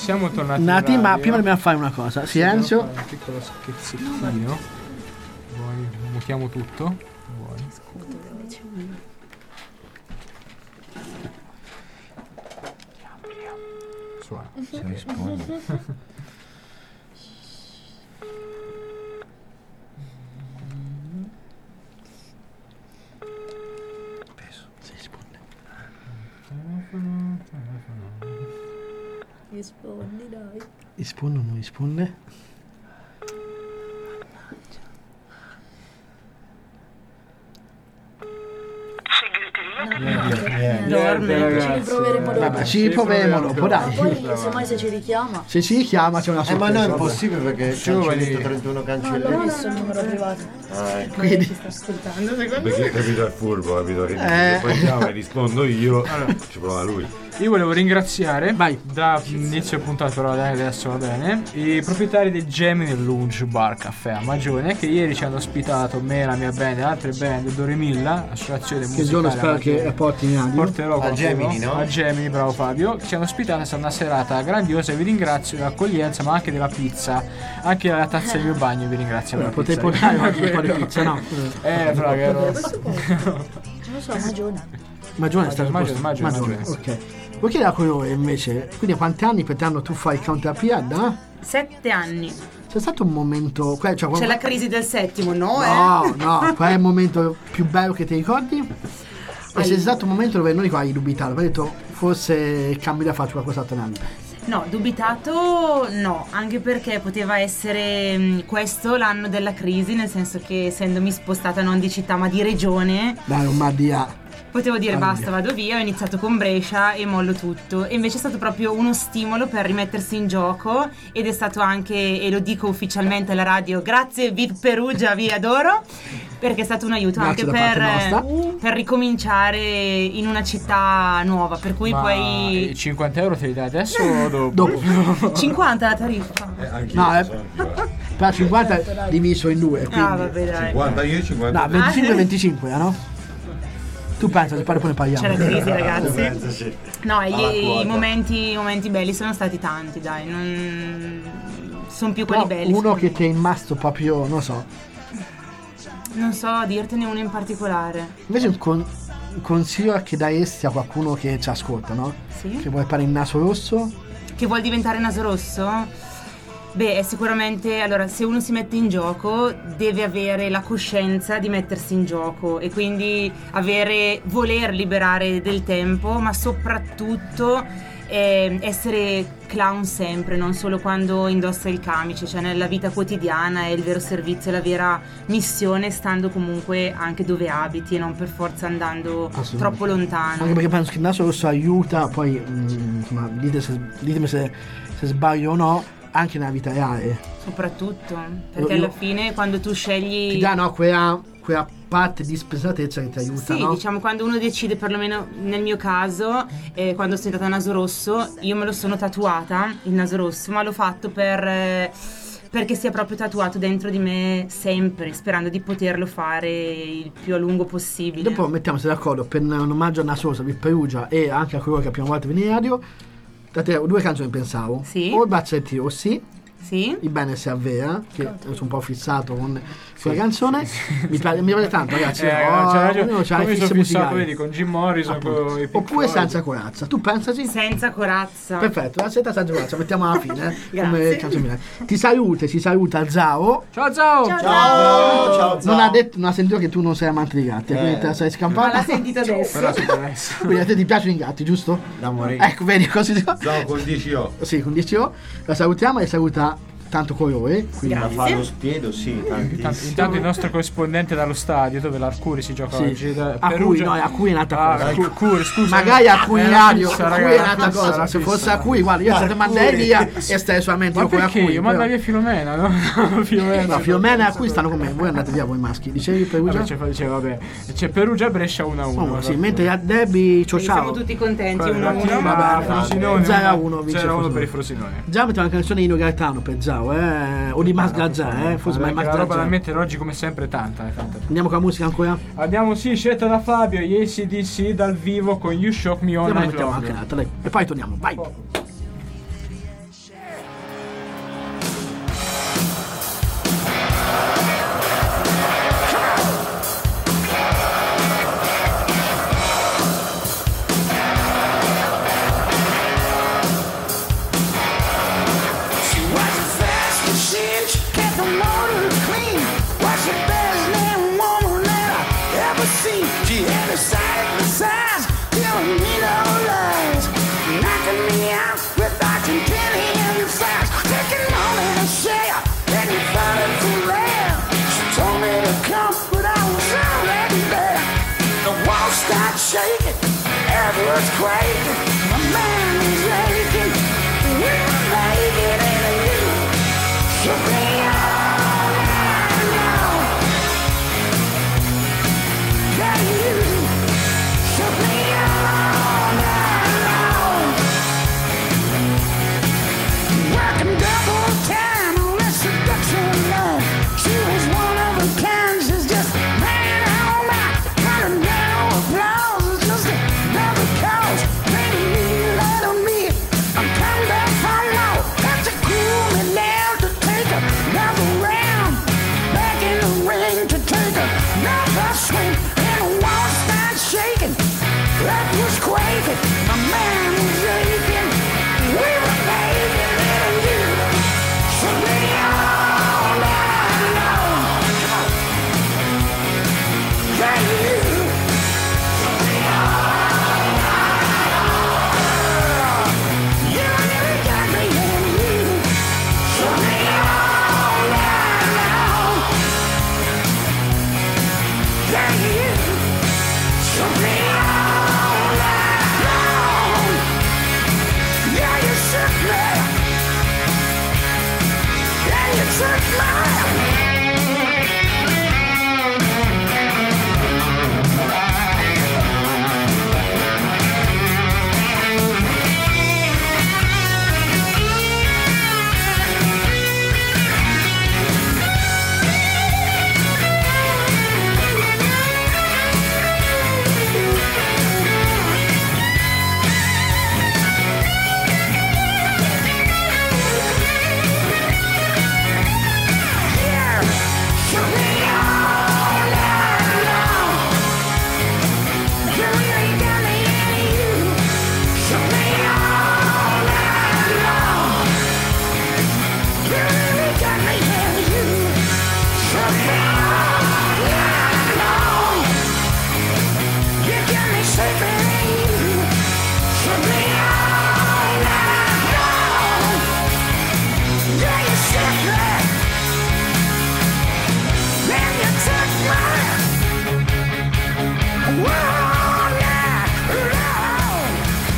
Siamo tornati Nati, in ma radio. prima dobbiamo fare una cosa. Silenzio. Dobbiamo fare un piccolo schezzettino. Vuoi, mutiamo tutto. Vuoi. Suona. Si risponde. Si risponde. Rispondi, dai. Risponde o non risponde? Dorme. ragazzi. Ci riproveremo dopo. Vabbè, ci riproveremo dopo, Ma dai. poi, semmai se ci richiama. Se ci chiama c'è una Eh, ma sorpresa. no, è vabbè. impossibile perché c'è Giovani. trentuno No, allora cancelletti. messo il numero privato. Ah, ecco. Quindi, Perché capito il furbo, capito che Eh. poi chiama e rispondo io, ci prova lui. Io volevo ringraziare, Vai. da inizio puntata però adesso va bene, i proprietari del Gemini Lounge Bar Caffè a Magione, che ieri ci hanno ospitato me, la mia band e altre band, Doremilla, associazione che musicale. giorno a spero che Magione. porti in radio. Porterò A qualcuno, Gemini, no? A Gemini, bravo Fabio, che ci hanno ospitato, è stata una serata grandiosa e vi ringrazio dell'accoglienza, ma anche della pizza, anche la tazza del mio bagno vi ringrazio. per la Potrei pizza. portare oggi un po' di pizza, no? Eh, fra che ero... Questo poi. Non lo so, Magione. Magione sta Magione, posto. Magione, Magione. Ok. Vuoi chiedere a quello invece, quindi a quanti anni per te anno tu fai il counterpied? Eh? Sette anni. C'è stato un momento. Cioè, C'è la crisi del settimo, no? eh? No, no, qual è il momento più bello che ti ricordi? E c'è stato un momento dove noi qua hai dubitato, hai detto forse cambi da fare qualcos'altro nella vita. No, dubitato no, anche perché poteva essere mh, questo l'anno della crisi, nel senso che essendomi spostata non di città ma di regione, Dai, un maddia. potevo dire Ah, basta, via. vado via, ho iniziato con Brescia e mollo tutto. E invece è stato proprio uno stimolo per rimettersi in gioco ed è stato anche, e lo dico ufficialmente alla radio, grazie V I P Perugia, vi adoro, perché è stato un aiuto Grazie anche da parte per, nostra. per ricominciare in una città nuova, per cui Ma poi i cinquanta euro te li dai adesso o dopo? Dopo. cinquanta la tariffa. Anch'io, No, eh. sono più, eh. Per cinquanta diviso in due, quindi. Ah, vabbè, dai. cinquanta io, cinquanta No, venticinque e venticinque, eh, no? Tu pensa, che poi ne parliamo. C'è la crisi, ragazzi. Pensaci. No, gli- Alla i, quota. momenti, i momenti belli sono stati tanti, dai. Non... Sono più Però quelli belli. uno secondo che ti è rimasto proprio, non so. me. Non so dirtene uno in particolare. Invece un, con- un consiglio che daresti a qualcuno che ci ascolta, no? Sì? Che vuole fare il naso rosso. Che vuol diventare naso rosso? Beh, è sicuramente, allora, se uno si mette in gioco deve avere la coscienza di mettersi in gioco e quindi avere, voler liberare del tempo, ma soprattutto eh, essere clown sempre, non solo quando indossa il camice, cioè nella vita quotidiana è il vero servizio, la vera missione, stando comunque anche dove abiti e non per forza andando Assolutamente. troppo lontano. Anche perché penso che il naso rosso aiuta, poi mm, insomma, dite se- ditemi se, se sbaglio o no, anche nella vita reale. Soprattutto perché Io- alla fine quando tu scegli Ti dà, no, quella, quella parte di spesatezza che ti aiuta, sì, no? diciamo quando uno decide, perlomeno nel mio caso, eh, quando sono diventata naso rosso, io me lo sono tatuata il naso rosso, ma l'ho fatto per eh, perché sia proprio tatuato dentro di me sempre, sperando di poterlo fare il più a lungo possibile. Dopo mettiamoci d'accordo per un omaggio a Naso Rosso, per Perugia e anche a coloro che la prima volta venire in radio. Da te due canzoni pensavo. Sì. O i Bazzetti Rossi, Sì? il bene si avvera, che sono un po' fissato con quella canzone. Mi piace, mi piace tanto, ragazzi. Eh, oh, c'è ragione. ognuno c'ha le Come mi fisse sono fissato, musicali. vedi, con Jim Morrison, Appunto. con i Pink Oppure Floyd. senza corazza. Tu pensaci? Senza corazza. Perfetto, la seta senza corazza, mettiamo alla fine. eh, come Grazie. canzone. Ti saluta, si saluta Zao. Ciao Zao! Ciao, Ciao, ciao, Non ha, ciao. detto, non ha sentito che tu non sei amante dei gatti, Eh. quindi te la sei Ma scampata. l'ha sentito adesso. Però si adesso. Quindi a te ti piacciono i gatti, giusto? Da morire. Ecco, vedi così. Zao con dieci o. Sì, con dieci o. La salutiamo e saluta tanto colore. Quindi Ma Grazie. fa lo spiedo, sì, Intanto, tantissimo. intanto il nostro corrispondente dallo stadio dove l'Arcuri si gioca Sì. oggi da A cui, Perugia. no, a cui è un'altra Ah, cosa. Cu- Curi, scusa. magari a cui È in una radio, fissa, a cui ragazzi, è un'altra una fissa, cosa. una Se fissa. fosse a cui, guarda, io Ma se te mandai Curi. via e stai solamente Ma io con a perché? cui. Io però- manda via Filomena, no? Filomena. No, Filomena a cui stanno con me. Voi andate via voi maschi. Dicevi Perugia? Vabbè, c'è, c'è, vabbè. C'è Perugia Brescia uno a uno. Oh, sì, mentre a Debbie, ciao Siamo ciao. tutti contenti uno a Ma uno. vabbè, Frosinone. zero a uno vince zero a uno Frosinone. per i Frosinone. Già mettiamo una canzone di Nino Gaetano per Zao, eh? O di Masgazza, eh? Forse mai Perché la roba da Masgazza. mettere oggi come sempre è tanta, è tanta. Andiamo con la musica ancora? Andiamo sì, scelta da Fabio, gli A C D C dal vivo con You Shock Me All Andiamo, Night mettiamo Long. anche l'altra, dai. E poi torniamo, vai. the motor clean. Was the best damn woman that I ever seen. She had a side besides, telling me no lies, knocking me out with Argentinian size, taking on in a share, and you found it too rare. She told me to come, but I was already there. The wall started shaking, every was quaking, my man was aching. We were making it, and you shook me all night long. Yeah, you shook me all night long. Working double time on that seduction line. She was one of a kind, she's just man on my hundred down applause. It's just another cause. Maybe you let me. I'm coming back from more. Have to cool me down to take another round. Back in the ring to take another swing. And the wall started shaking. Earth was quaking. My man was aching. We were making it, and you shook me all night long. Yeah, you shook me all night long. You really got me, and you shook me all night long. Yeah, you shook me all night long. Yeah, you shook me. Yeah, you shook me. Yeah, shook me all night long. You really got me, and you shook me all night long. You really got me, and you shook me all night long. You got me shaking, and you shook me all night long. Yeah, you shook me. Then you took me all night long.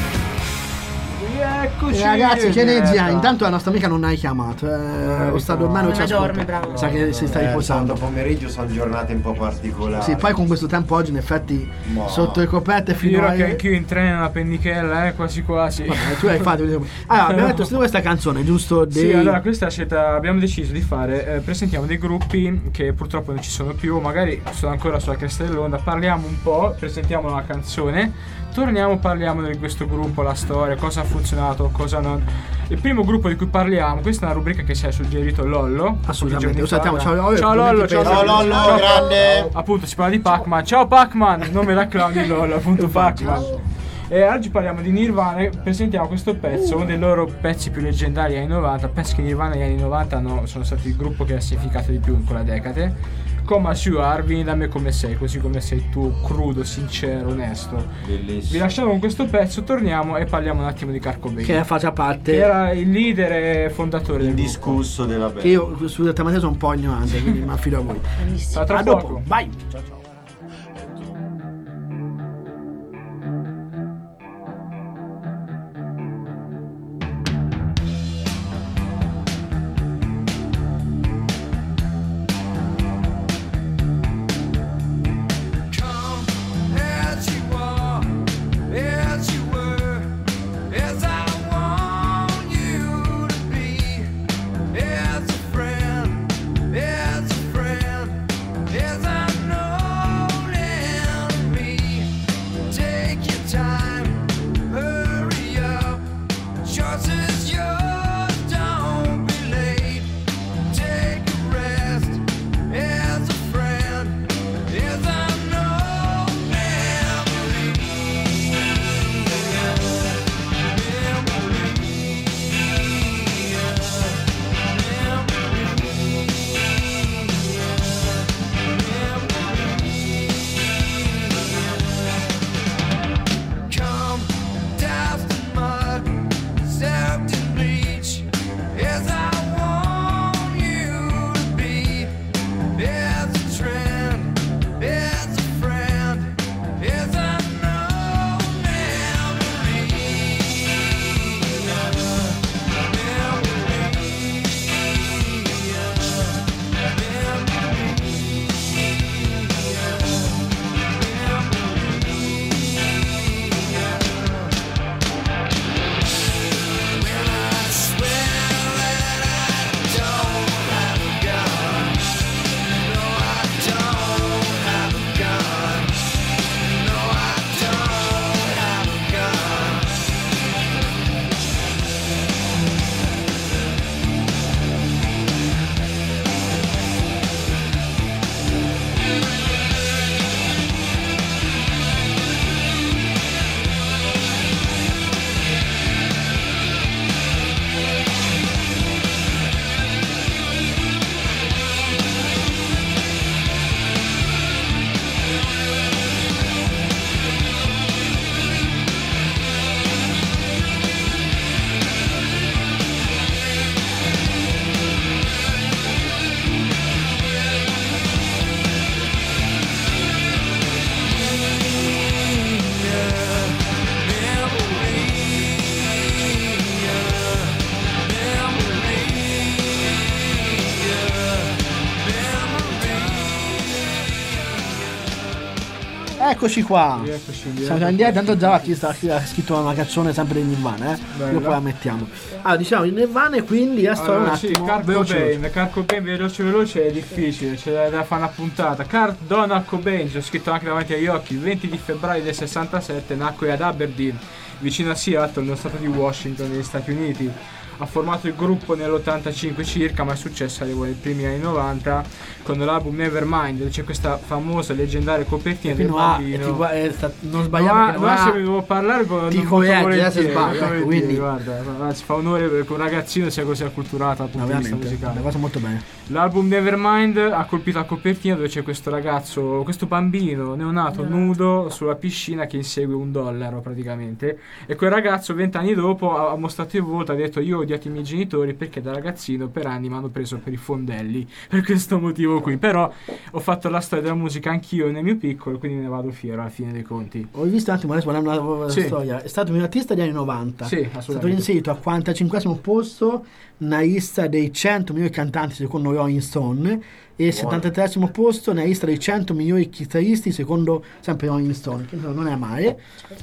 Eccoci. Eh, ragazzi, che energia! diretta. Intanto la nostra amica non hai chiamato, eh, o sta dormendo o ci Non ascolta. dorme, bravo. Sa che si sta Eh, riposando. sabato pomeriggio sono giornate un po' particolari. Sì, poi con questo tempo oggi in effetti Ma- sotto le coperte Ti fino dirò a... che anch'io in treno nella pennichella, eh, quasi quasi. Vabbè, tu hai fatto. Allora, abbiamo detto su questa canzone, giusto? Dei... Sì, allora questa scelta abbiamo deciso di fare, eh, presentiamo dei gruppi che purtroppo non ci sono più, magari sono ancora sulla cresta dell'onda, parliamo un po', presentiamo una canzone, torniamo, parliamo di questo gruppo, la storia, cosa ha funzionato, cosa non. Il primo gruppo di cui parliamo, questa è una rubrica che ci ha suggerito Lollo. Assolutamente, pochi giorni lo salutiamo, fa. ciao Lollo, Ciao Lollo, ciao, ciao Lollo, ciao, grande. Appunto si parla di Pac-Man, ciao Pac-Man, nome da clown di Lollo, appunto Pac-Man. E oggi parliamo di Nirvana e presentiamo questo pezzo, uno dei loro pezzi più leggendari anni novanta. Penso che Nirvana negli anni novanta hanno, sono stati il gruppo che ha significato di più in quella decade. Come As You Are, vieni da me come sei, così come sei tu, crudo, sincero, onesto. Bellissimo. Vi lasciamo con questo pezzo, torniamo e parliamo un attimo di Kurt Cobain, Che faccia parte. che era il leader e fondatore del gruppo. Indiscusso della band. Che io assolutamente sono un po' ignorante, quindi mi affido a voi. A tra A poco. dopo, vai! As a friend, as I know Eccoci qua. Eccoci, Siamo in diretta, tanto già chi sta chi ha scritto una canzone sempre di Nirvana, eh. Bella. Io poi la mettiamo. Allora, diciamo in Nirvana e quindi a storia Allora, un sì, attimo. Kurt veloce, veloce. Cobain, Kurt Cobain veloce veloce è difficile, c'è da fare una puntata. Kurt Donald Cobain, c'è scritto anche davanti agli occhi, il venti di febbraio del sessantasette nacque ad Aberdeen, vicino a Seattle, nello stato di Washington, negli Stati Uniti. Ha formato il gruppo nell'ottantacinque circa, ma è successo arrivò nei primi anni novanta con l'album Nevermind, dove c'è questa famosa leggendaria copertina del Fino a, e bambino. ti gua- eh, sta- non Ma, sbagliamo che ma se non devo parlare con ti molto correggi, volentieri, eh, se sbaglio, ecco, volentieri, quindi- guarda, si fa onore che un ragazzino sia così acculturato dal no, punto di vista veramente, musicale. una cosa molto bene. L'album Nevermind ha colpito la copertina dove c'è questo ragazzo, questo bambino neonato nudo sulla piscina che insegue un dollaro praticamente, e quel ragazzo vent'anni dopo ha, ha mostrato il volto, ha detto io ho odiato i miei genitori perché da ragazzino per anni mi hanno preso per i fondelli per questo motivo qui, però ho fatto la storia della musica anch'io nel mio piccolo, quindi ne vado fiero alla fine dei conti. Ho visto un attimo, adesso parliamo della Sì. storia. È stato un artista degli anni novanta. Sì, È stato assolutamente. inserito al quarantacinquesimo posto nella lista dei cento migliori cantanti secondo Rolling Stone e il settantatreesimo posto nella lista dei cento migliori chitarristi secondo sempre Rolling Stone, che non è male.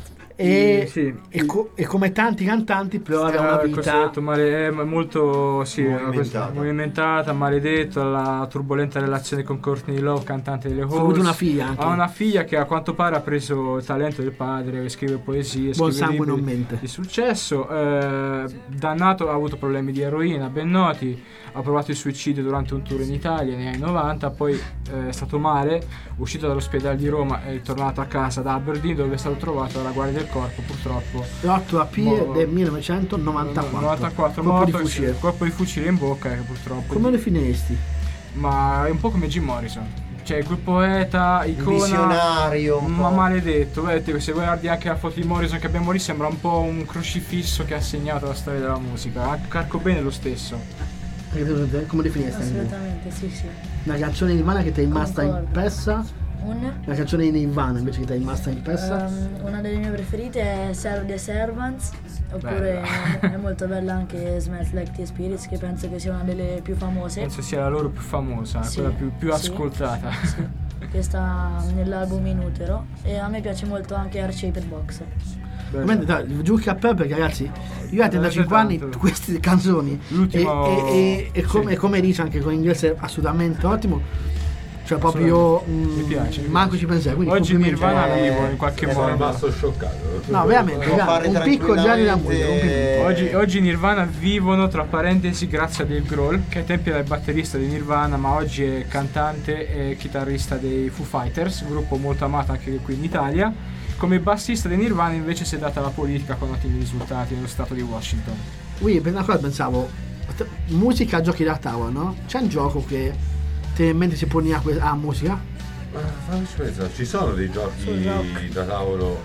E, Sì, sì. e, co- e come tanti cantanti però aveva una Eh, vita cosiddetto male- è molto sì, Movimentata. questa- movimentata, maledetto, la turbolenta relazione con Courtney Love, cantante delle ha avuto Horse. una figlia anche. Ha una figlia che a quanto pare ha preso il talento del padre, scrive poesie, Buon scrive sangue libri non mente. di successo. Eh, dannato, ha avuto problemi di eroina ben noti, ha provato il suicidio durante un tour in Italia negli anni novanta, poi eh, è stato male, uscito dall'ospedale di Roma e è tornato a casa ad Aberdeen, dove è stato trovato dalla guardia del corpo, purtroppo l'otto aprile Mo- del millenovecentonovantaquattro. novantaquattro, Colpo morto, di fucile. colpo di fucile in bocca, eh, purtroppo. Come lo definiresti? Ma è un po' come Jim Morrison, cioè quel poeta, icona, visionario, un ma po'. maledetto. Vedete, se guardi anche la foto di Morrison che abbiamo lì, sembra un po' un crocifisso che ha segnato la storia della musica. Anche Kurt Cobain è lo stesso. Come definiresti? Assolutamente, sì, sì. Una canzone di Nirvana che ti è rimasta Concordo. impressa? Un, Una canzone di Nirvana invece che ti è rimasta impressa? ehm, una delle mie preferite è Serve the Servants, oppure Bella. è molto bella anche Smells Like Teen Spirits, che penso che sia una delle più famose. Penso sia la loro più famosa, Sì, quella più, più sì, ascoltata. sì, che sta nell'album In Utero, e a me piace molto anche Heart-Shaped Box. Veramente, dai, giù il cappello perché ragazzi io a trentacinque anni tanto. queste canzoni e, L'ultimo- e, e, e come, sì. come dice anche con l'inglese assolutamente ottimo, cioè proprio Mi mm, piace, mi manco piace. ci pensai, quindi Oggi complimenti. Nirvana Eh, vivo in qualche E sono modo. rimasto scioccato. No, veramente, Può ragazzi, fare un piccolo giallo da musica, tranquillamente- complimenti. Oggi, oggi Nirvana vivono tra parentesi grazie a Dave Grohl, che ai tempi era il batterista di Nirvana, ma oggi è cantante e chitarrista dei Foo Fighters, un gruppo molto amato anche qui in Italia. Come bassista di Nirvana invece si è data alla politica con ottimi risultati nello stato di Washington. Ui, per una cosa pensavo, t- musica, giochi da tavola, no? C'è un gioco che te in mente si può unire a, que- a musica? Ma fammici pensare, ci sono dei giochi Sul rock. da tavolo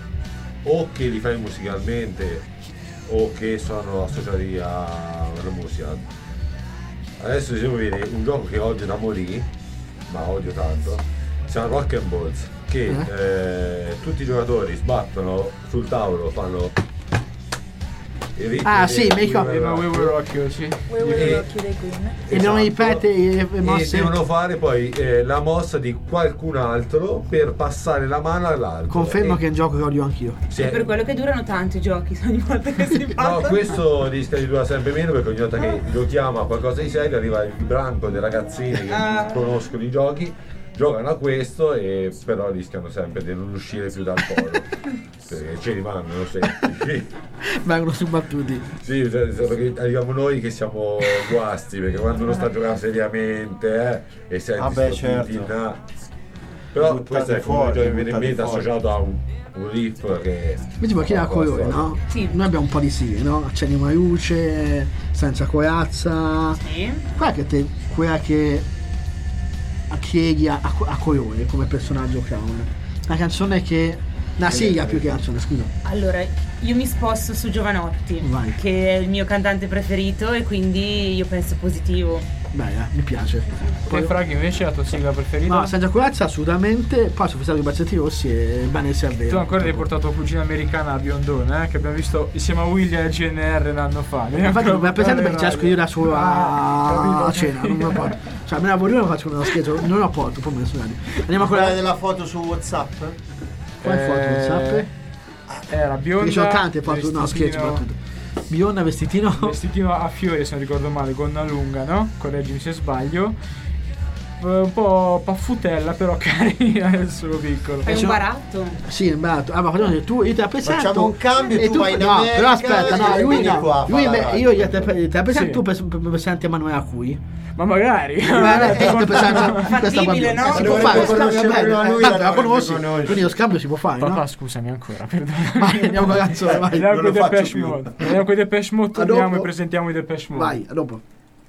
o che li fai musicalmente o che sono associati a- alla musica. Adesso diciamo viene un gioco che odio da morire, ma odio tanto, si chiama Rock and Balls, che eh, tutti i giocatori sbattono sul tavolo, fanno i ritmi Ah, sì, dei- mi ricordo. dei- Eh, ma We Will Rock You, sì. We Will E- Rock You dei Queen. E devono Esatto. ripetere le, le E mosse devono fare poi eh, la mossa di qualcun altro per passare la mano all'altro. confermo E- che è un gioco che odio anch'io. sì, È per quello che durano tanto i giochi ogni volta che si no, parla. questo rischia di durare sempre meno perché ogni volta che giochiamo a qualcosa di serio arriva il branco dei ragazzini che Ah. conoscono i giochi, giocano a questo e però rischiano sempre di non uscire più dal foro perché ci rimangono sempre. Vengono subattuti. Sì, cioè, cioè, perché arriviamo noi che siamo guasti perché quando uno sta giocando seriamente eh, e senti Vabbè, sto certo. tintinna. Però Buttate questo è come fuori, gioco che viene in buttate mente fuori. associato a un, un riff che Invece perché a colore, no? Sì. Noi abbiamo un po' di sì, no? Accendi una luce, senza corazza. Sì. Qual è che te, quella che chiedi a, a, a colore come personaggio che ha una, una canzone che. Una sigla più che canzone, scusa. Allora, io mi sposto su Giovanotti, Vai. che è il mio cantante preferito, e quindi io penso positivo. Beh, eh, mi piace. Poi Fraghi invece la tua sigla preferita? No, senza corazza assolutamente. Poi sono stati i Bazzetti Rossi e bene sia vero. Tu ancora hai portato cugina americana a Biondone, eh, che abbiamo visto insieme a William e G N R l'anno fa. Infatti non mi è presente perché esco io da solo a, capito, a cena, non me lo porto. Cioè me la voglio, lo faccio con uno scherzo, non lo porto, poi me ne sono andati. Andiamo a Quella quella. della foto su WhatsApp? Qual è il foto WhatsApp? Era bionda. Ci sono tante foto, no, vestitino- scherzo, battute. Bionda, vestitino. Vestitino a fiori, se non ricordo male, gonna lunga, no? Correggimi se sbaglio. Eh, Un po' paffutella, però carina nel suo piccolo. Fai un sono- baratto. Sì, è andato. Ah, ma facciamo tu, io te la presento. Facciamo un cambio, e tu vai in no, America però aspetta, no, e lui vieni no. qua a Lui fare me- la radio. io gli te, te, te la presento, Sì. tu pres- pre- presenti Emanuela qui. Ma magari. Beh, eh, te presento questa Fattibile, bambina. no? Si può Dovrebbe fare, lo conoscere scambio è bello, prima eh. lui, Tanto la la dovrebbe conosci, conoscere. quindi lo scambio si può fare, Papà, no? scusami ancora, perdona. Vai, andiamo con la canzone, vai. Andiamo non con i lo faccio Depeche più. Mode. Andiamo con i Depeche Mode, A torniamo dopo. e presentiamo i Depeche Mode. Vai, a dopo.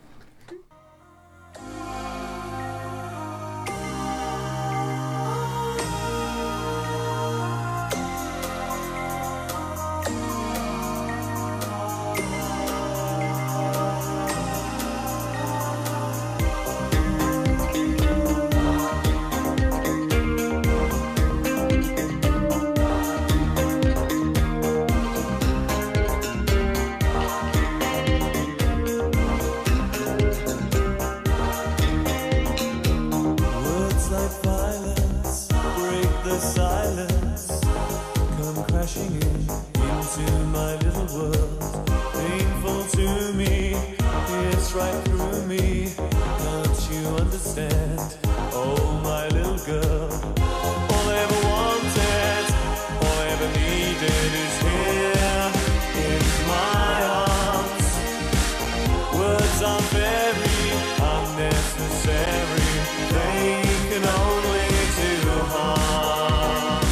Words like violence break the silence, come crashing in into my little world. Painful to me, it's right through me. Can't you understand? Oh, my little girl. All I ever wanted, all I ever needed is here in my arms. Words are very unnecessary. They can only do harm.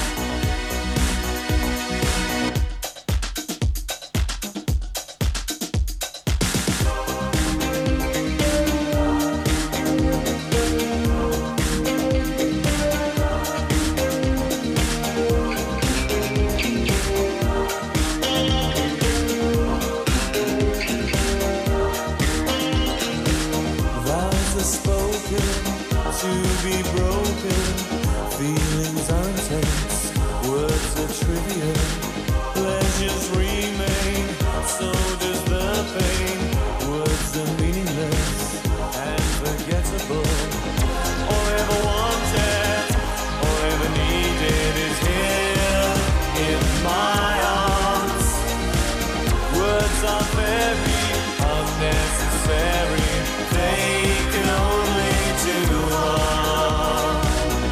Vows are spoken to be broken. Feelings are intense, words are trivial. Pleasures remain, so does the pain. Words are meaningless and forgettable. All I ever wanted, all I ever needed is here in my arms. Words are very unnecessary. They can only do harm.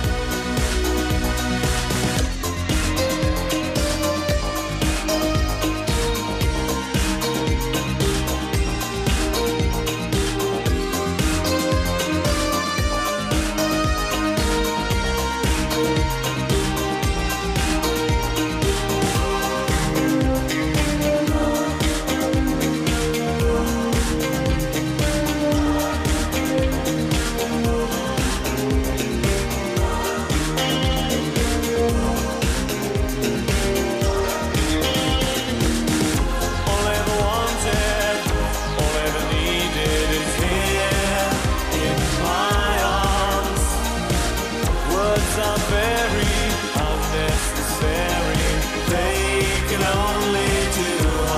All I ever wanted, all I ever needed is here in my arms. Words are very unnecessary. They can only do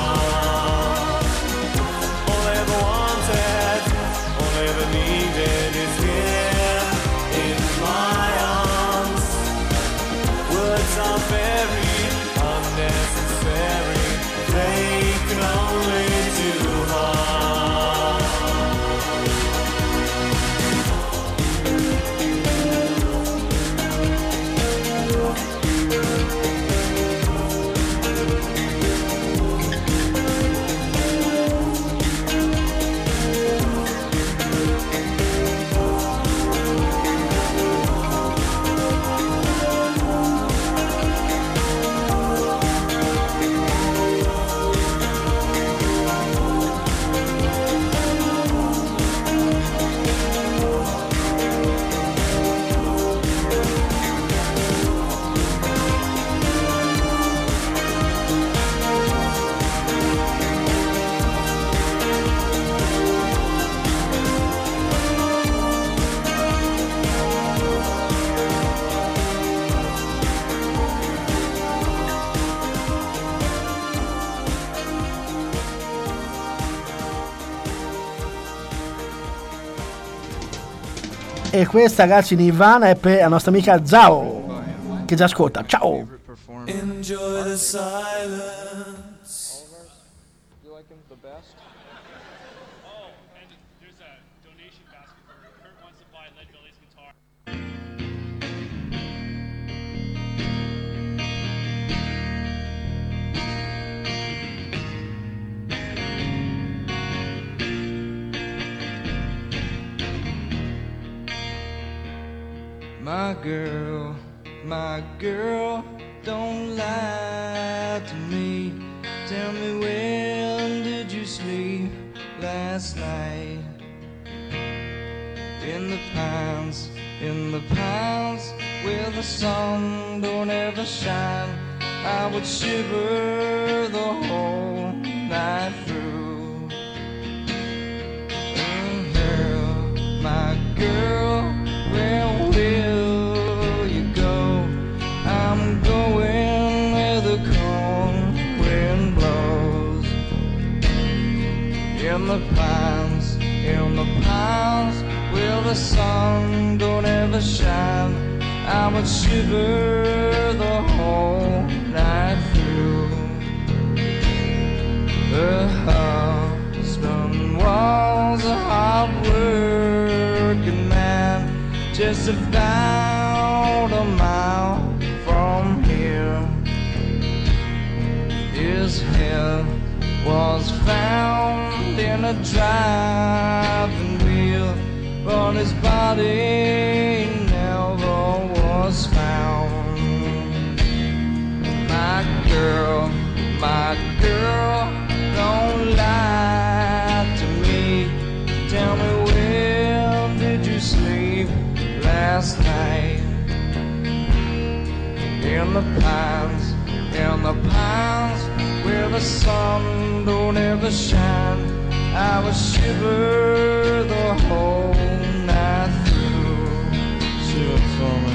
harm. All I ever wanted, all I ever needed is here in my arms. Words are very unnecessary. They can only do harm. E questa, ragazzi, Nirvana è per la nostra amica Zao, che già ascolta. Ciao! perform. Enjoy the silence. You like him the best? Oh, and there's a donation basket for Kurt wants to buy Lead Belly's guitar. My girl, my girl, don't lie to me. Tell me, when did you sleep last night? In the pines, in the pines, where the sun don't ever shine, I would shiver the whole night through. Mm, girl, my girl, where will you go? I'm going where the cold wind blows. In the pines, in the pines, where the sun don't ever shine, I would shiver the whole night through. Her husband was a hard-working man, just about a mile from here. His head was found in a driving wheel, but his body never was found. My girl, my girl, don't lie to me. Tell me, when did you sleep last night? In the pines, in the pines, where the sun don't ever shine, I would shiver the whole night through. Shiver for me.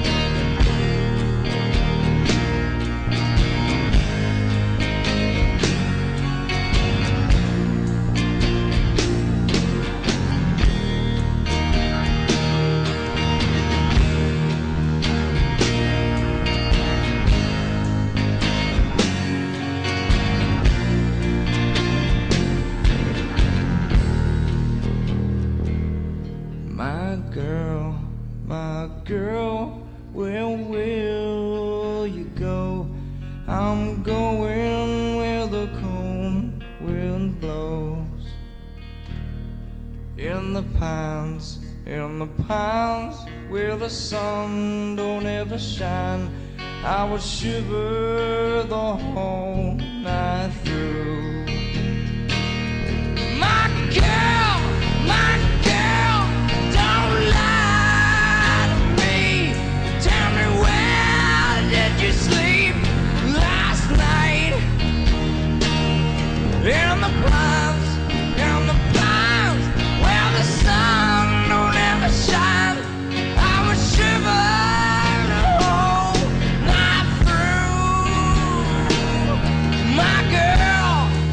My girl, my girl, where will you go? I'm going where the cold wind blows. In the pines, in the pines, where the sun don't ever shine, I would shiver the whole night through. My girl, my girl, don't lie to me. Tell me, where did you sleep last night? In the pines, in the pines, where the sun don't ever shine, I would shiver the whole night through. My girl,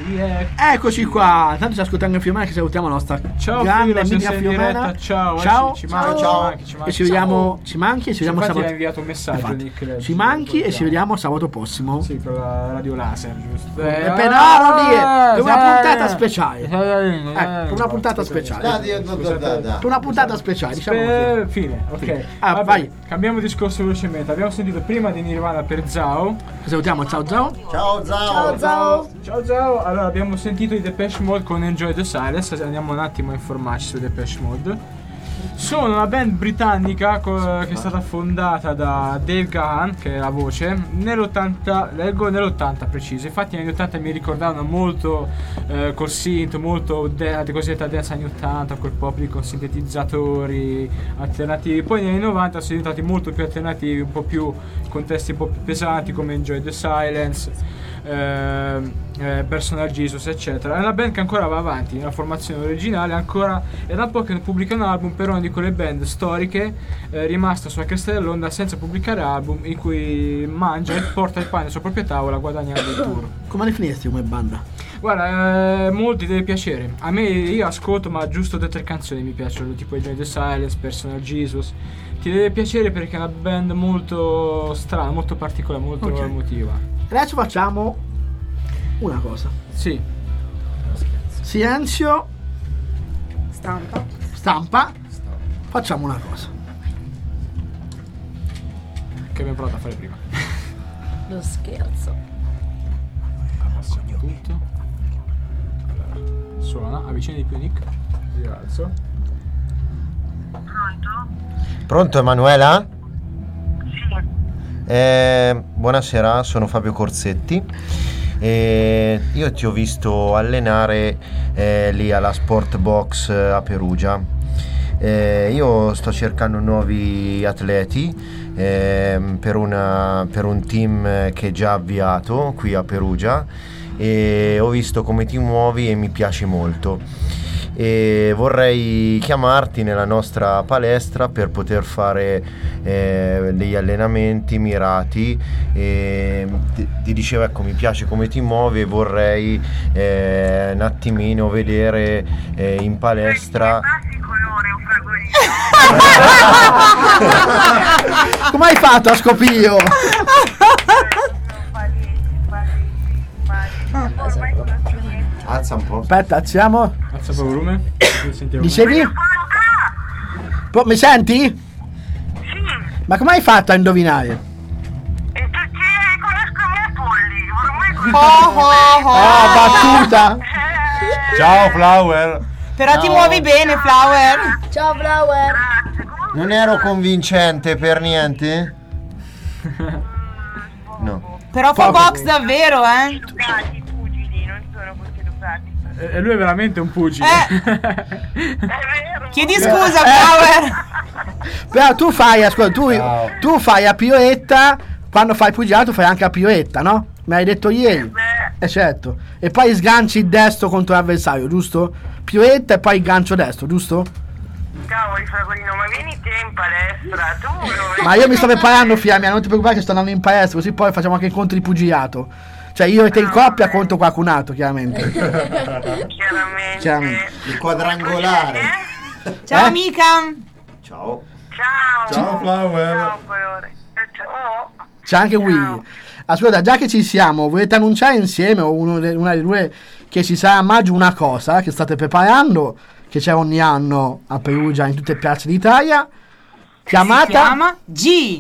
riecco. Eccoci qua, tanto ci ascoltando in Fiumana, che salutiamo la nostra Ciao grande Filo, se amica sei in Fiumana. diretta, ciao, ciao, eh, ci, ci manchi, ciao. ci manchi, ci manchi. E ci vediamo, ci manchi e ci vediamo Infatti sabato. ha inviato un messaggio, Infatti. Nick, leggi, Ci manchi e lo ci vediamo sabato prossimo. Sì, con la radio laser, giusto? Eh, Eh, però ah, non dire, per una sai, puntata speciale. eh, Ecco, per una puntata speciale. Da, da, da, da, da. Per una puntata speciale, diciamo Eh, così. fine, ok. Ah, Vabbè, vai. cambiamo discorso velocemente. Abbiamo sentito prima di Nirvana per Zao. Salutiamo, ciao Zao. Ciao Zao. Ciao Zao. Ciao Zao. Allora, abbiamo sentito i Depeche Mode con Enjoy the Silence. Andiamo un attimo a informarci su Depeche Mode. Sono una band britannica co- che è stata fondata da Dave Gahan, che è la voce, nell'ottanta, leggo nell'ottanta preciso. Infatti negli ottanta mi ricordavano molto eh, col synth, molto de- di cosiddetta dance anni ottanta, col pop lì con sintetizzatori alternativi. Poi negli anni novanta sono diventati molto più alternativi, un po' più contesti un po' più pesanti come Enjoy the Silence. Eh, eh, Personal Jesus eccetera. È una band che ancora va avanti nella formazione originale, ancora è da un po' che non pubblica un album, però è una di quelle band storiche eh, rimasta sulla cresta dell'onda senza pubblicare album, in cui mangia e porta il pane sulla propria tavola guadagnando il tour. Come ne finiresti come banda? Guarda, eh, molti deve piacere. A me, io ascolto, ma giusto due o tre canzoni mi piacciono, tipo Enjoy the Silence, Personal Jesus. Ti deve piacere perché è una band molto strana, molto particolare, molto Ok. emotiva. Adesso facciamo una cosa. Sì. Silenzio, Stampa. stampa. Facciamo una cosa. Che abbiamo provato a fare prima. Lo scherzo. Passiamo tutto. Allora, suona, avvicina di più Nick. Rialzo. Pronto Emanuela? Eh, buonasera, sono Fabio Corsetti. Eh, io ti ho visto allenare eh, lì alla Sport Box eh, a Perugia. Eh, io sto cercando nuovi atleti eh, per, una, per un team che è già avviato qui a Perugia, e ho visto come ti muovi e mi piace molto. E vorrei chiamarti nella nostra palestra per poter fare eh, degli allenamenti mirati. E ti, ti dicevo, ecco, mi piace come ti muovi e vorrei eh, un attimino vedere eh, in palestra. Come hai fatto a scopio? Alza un po'. Aspetta, alziamo. Alza il volume. Sentiamo. Dicevi? Po- mi senti? Sì. Ma come hai fatto a indovinare? Oh, oh, oh. Oh, battuta. Ciao Flower. Però ti Ciao. muovi bene, Flower. Ciao Flower. Non ero convincente per niente? No. Però fa box davvero, eh. E lui è veramente un pugile. Chiedi scusa, Flower. Però tu fai, ascolta, tu, Ciao. tu fai a piroetta, quando fai pugilato fai anche a piroetta, no? Mi hai detto ieri. Eh certo. E poi sganci il destro contro l'avversario, giusto? Piroetta e poi il gancio destro, giusto? Cavoli Fragolino, ma vieni te in palestra, tu dove? Ma io mi sto preparando, figlia mia, non ti preoccupare che sto andando in palestra, così poi facciamo anche incontri di pugilato. Cioè io e te in coppia contro qualcun altro, chiaramente. Chiaramente. Chiaramente. Il quadrangolare. Ciao, Eh? amica. Ciao. Ciao. Ciao Flower. Ciao, colore. Ciao. C'è anche Willy. Ascolta, già che ci siamo, volete annunciare insieme o uno de- una delle due che ci sarà a maggio una cosa che state preparando, che c'è ogni anno a Perugia in tutte le piazze d'Italia, chiamata Si chiama G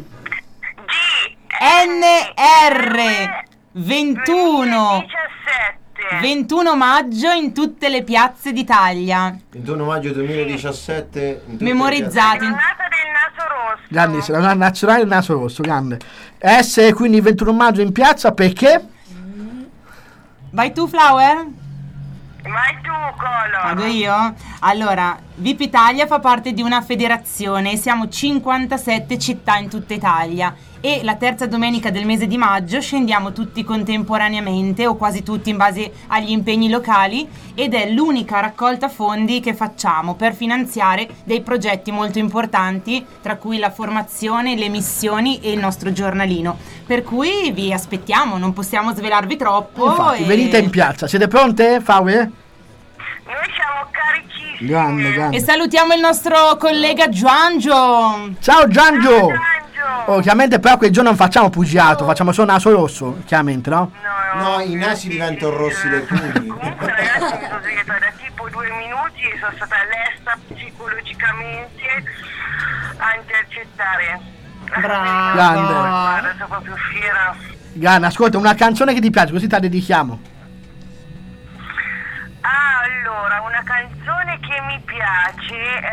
N R ventuno ventuno maggio in tutte le piazzette d'Italia. ventuno maggio duemiladiciassette. in tutte le Memorizzati. grandissima, la nazionale del naso rosso, grande. Essere quindi il ventuno maggio in piazza perché? Vai tu, Flower? Vai tu, Colo. Vado io? Allora, V I P Italia fa parte di una federazione e siamo cinquantasette città in tutta Italia e la terza domenica del mese di maggio scendiamo tutti contemporaneamente o quasi tutti in base agli impegni locali, ed è l'unica raccolta fondi che facciamo per finanziare dei progetti molto importanti, tra cui la formazione, le missioni e il nostro giornalino, per cui vi aspettiamo, non possiamo svelarvi troppo. Infatti, e... venite in piazza, siete pronte, Fawe? Noi siamo caricissimi. Grande, grande. E salutiamo il nostro collega Giangio. Ciao Giangio! Oh, chiaramente però quel giorno non facciamo pugilato, facciamo solo naso rosso, chiaramente, no? No, i nasi diventano rossi dai pugni. Comunque ragazzi, mi sono svegliata da tipo due minuti e sono stata lesta psicologicamente a intercettare. Brava. Grande. Guarda, sono proprio fiera. Grande, ascolta, una canzone che ti piace, così te la dedichiamo. Ah, allora, una canzone che mi piace.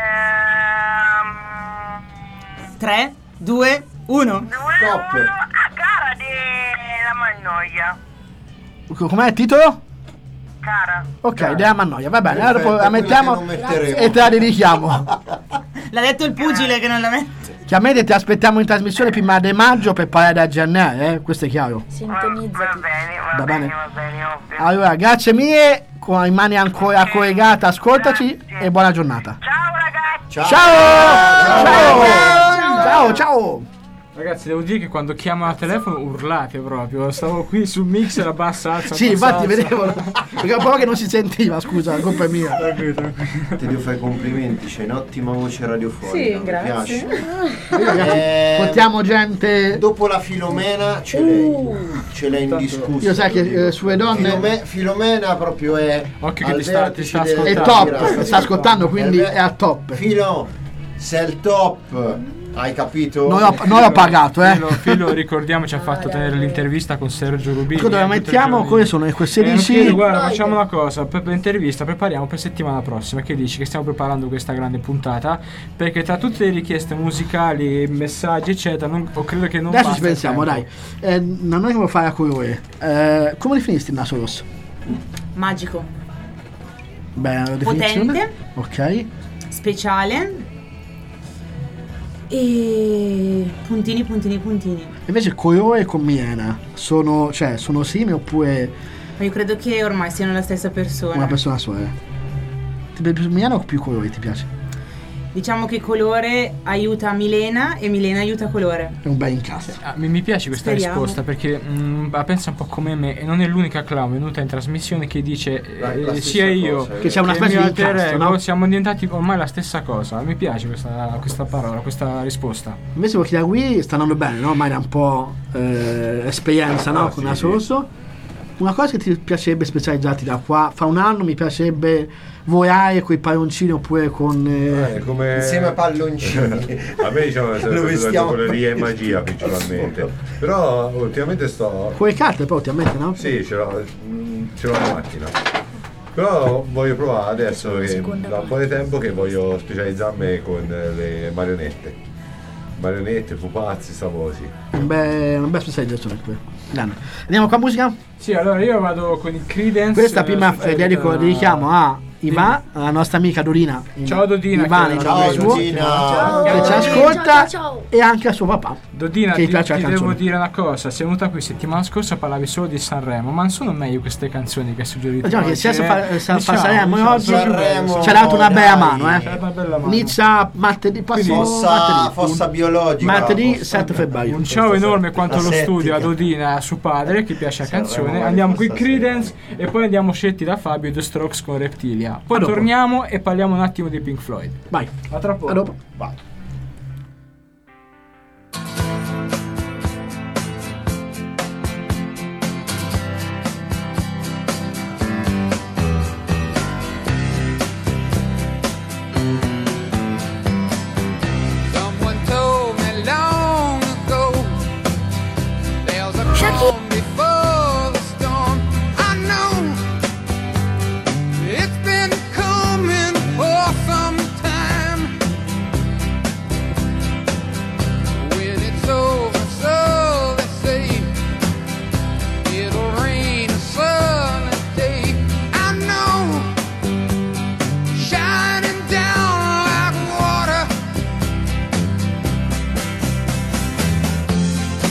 Ehm... tre, due, uno. Stop. Ah, cara della Mannoia. Com'è il titolo? Cara. Ok, della Mannoia, va bene, Perfetto, allora la mettiamo quella che non metteremo. e te la dedichiamo. L'ha detto il pugile che non la mette. Chiaramente ti aspettiamo in trasmissione prima di maggio per parlare da G N R, eh? Questo è chiaro. Sintonizzati. Va bene, va, Va bene, bene. va bene, ovvio. Allora, grazie mille, con le mani ancora collegate, ascoltaci e buona giornata. Ciao ragazzi. Ciao! Ciao! Ciao! Ciao! Ciao! Ragazzi, devo dire che quando chiamo al telefono urlate proprio. Stavo qui sul mixer a bassa alza. Sì, bassa, infatti alza. vedevo, perché un po' che non si sentiva, scusa, la colpa è mia. Ti devo fare i complimenti, c'hai un'ottima voce radiofonica. Sì, mi grazie. piace. Eh, Portiamo gente. Dopo la Filomena ce l'hai, ce l'hai indiscusso. Io sai che eh, sulle donne Filome- Filomena proprio è Occhio che al ti sta- ti vertice sta del- è ascoltando. top, sta ascoltando, quindi è al top. Filo, sei il top, hai capito? Non l'ho, non l'ho pagato, eh. Filo, Filo, ricordiamo, ci ha fatto tenere l'intervista con Sergio Rubini. Scusa, dove mettiamo? Come sono quei Eh, sedici? Filo, guarda, facciamo una cosa, per l'intervista prepariamo per settimana prossima. Che dici? Che stiamo preparando questa grande puntata, perché tra tutte le richieste musicali, messaggi eccetera, non, o credo che non Adesso basta ci il pensiamo, tempo. dai. Eh, non noi come fare a colore. Eh, come definiste il naso rosso? Magico. Beh, la definizione. Potente. Ok. Speciale. E puntini, puntini, puntini. Invece colore con Milena sono, cioè, sono simili oppure Ma io credo che ormai siano la stessa persona. una persona sola? Ti piace più Milena o più colore ti piace? Diciamo che colore aiuta Milena e Milena aiuta colore. È un bel incastro. Ah, mi, mi piace questa Speriamo. risposta perché mh, la pensa un po' come me e non è l'unica clown venuta in trasmissione che dice La- la eh, stessa sia io cosa, Che c'è una che specie il di mio alter incastro, ego no? siamo diventati ormai la stessa cosa. Mi piace questa, questa parola, questa risposta. Invece quelli da qui sta andando bene, no? Ormai da un po' eh, esperienza, no? Ah, Con sì, naso sì. rosso. Una cosa che ti piacerebbe specializzarti da qua, fra un anno mi piacerebbe volare con i palloncini oppure con... eh, Eh, come... Insieme a palloncini. A me diciamo è Lo sempre vestiamo- giocoloneria e magia principalmente. Però ultimamente sto... con le carte però ultimamente, no? Sì, ce l'ho, mm, ce l'ho in macchina. Però voglio provare adesso che da un po' di tempo che voglio specializzarmi con le marionette. Marionette, pupazzi, savosi. Un bel, una bella specializzazione qui. Grande. Andiamo qua musica? Sì, allora io vado con i Creedence. Questa eh, prima specialità- eh, dedico, dedichiamo a Ivan, alla nostra amica Dorina. Ciao, Dodina, Ivan, che- in ciao, nome suo, Dodina. Ciao. che ci Ciao, ascolta ciao, ciao. e anche a suo papà. Dodina, Che gli ti, piace la ti canzone. devo dire una cosa, sei venuta qui settimana scorsa, parlavi solo di Sanremo, ma non sono meglio queste canzoni che hai suggerito? Diciamo che oggi, se adesso eh? fa, sa, fa Diciamo, Sanremo diciamo, oggi Sanremo, ci ha dato una bella dai. mano, Ci ha eh. dato una bella mano. Inizia martedì prossimo, Fossa, martedì, fossa biologica. martedì fossa- sette febbraio. Un ciao enorme quanto La allo settica. studio a Dodina, a suo padre, che piace la canzone. Sanremo, Andiamo qui fossa Creedence e poi andiamo scelti da Fabio The Strokes con Reptilia. Poi A dopo. torniamo e parliamo un attimo di Pink Floyd. Vai, A tra poco. a dopo. Vai. Someone told me long ago there's a calm before the storm. I know it's been coming for some time. When it's over, so they say it'll rain a sunny day. I know, shining down like water.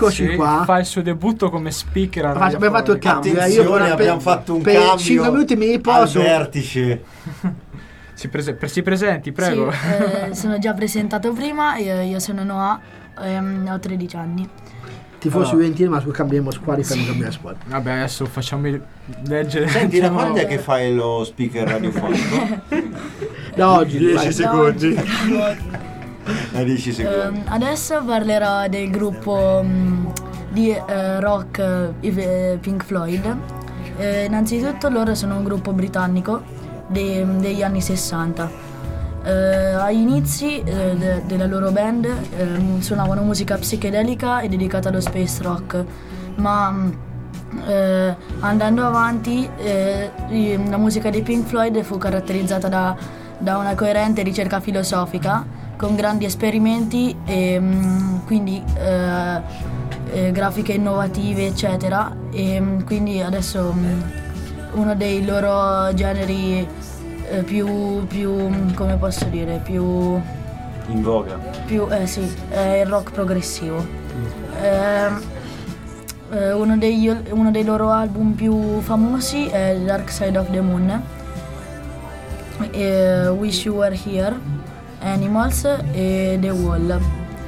Eccoci qua. Fa il suo debutto come speaker. a Faccio- abbiamo fatto il cambio. eh, Attenzione, io per- abbiamo per- fatto un per cambio cinque minuti mi al poso. vertice. Si, prese- per- si presenti, prego. Sì, eh, sono già presentato prima, io, io sono Noah, ehm, ho tredici anni. Tifosi Allora. Juventini, ma su cambiamo squadre per non cambiare squadra. Vabbè, adesso facciamo il- leggere. Senti, da diciamo- quando è che fai lo speaker radiofonico? Da oggi. dieci vai. secondi. Da Da dieci secondi. Ehm, adesso parlerò del gruppo mm, di eh, rock eh, i- Pink Floyd. Eh, innanzitutto loro sono un gruppo britannico de- degli anni sessanta. Eh, agli inizi eh, de- della loro band ehm, suonavano musica psichedelica e dedicata allo space rock, ma mm, eh, andando avanti eh, i- la musica dei Pink Floyd fu caratterizzata da, da una coerente ricerca filosofica con grandi esperimenti e mm, quindi eh, eh, grafiche innovative eccetera, e mm, quindi adesso mm, uno dei loro generi eh, più, più mm, come posso dire più, In voga. più eh sì, è il rock progressivo. Ehm, eh, uno, degli- uno dei loro album più famosi è Dark Side of the Moon, eh, Wish You Were Here, Animals e The Wall.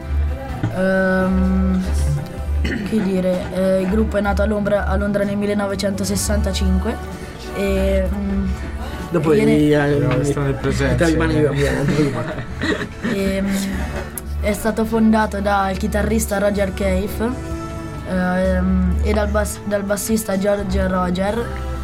Ehm, che dire, eh, il gruppo è nato a Londra, a Londra nel millenovecentosessantacinque e mm, Dopo viene- i Però stanno nel presente. e, mm, è stato fondato dal chitarrista Roger Cave ehm, e dal, bas- dal bassista George Roger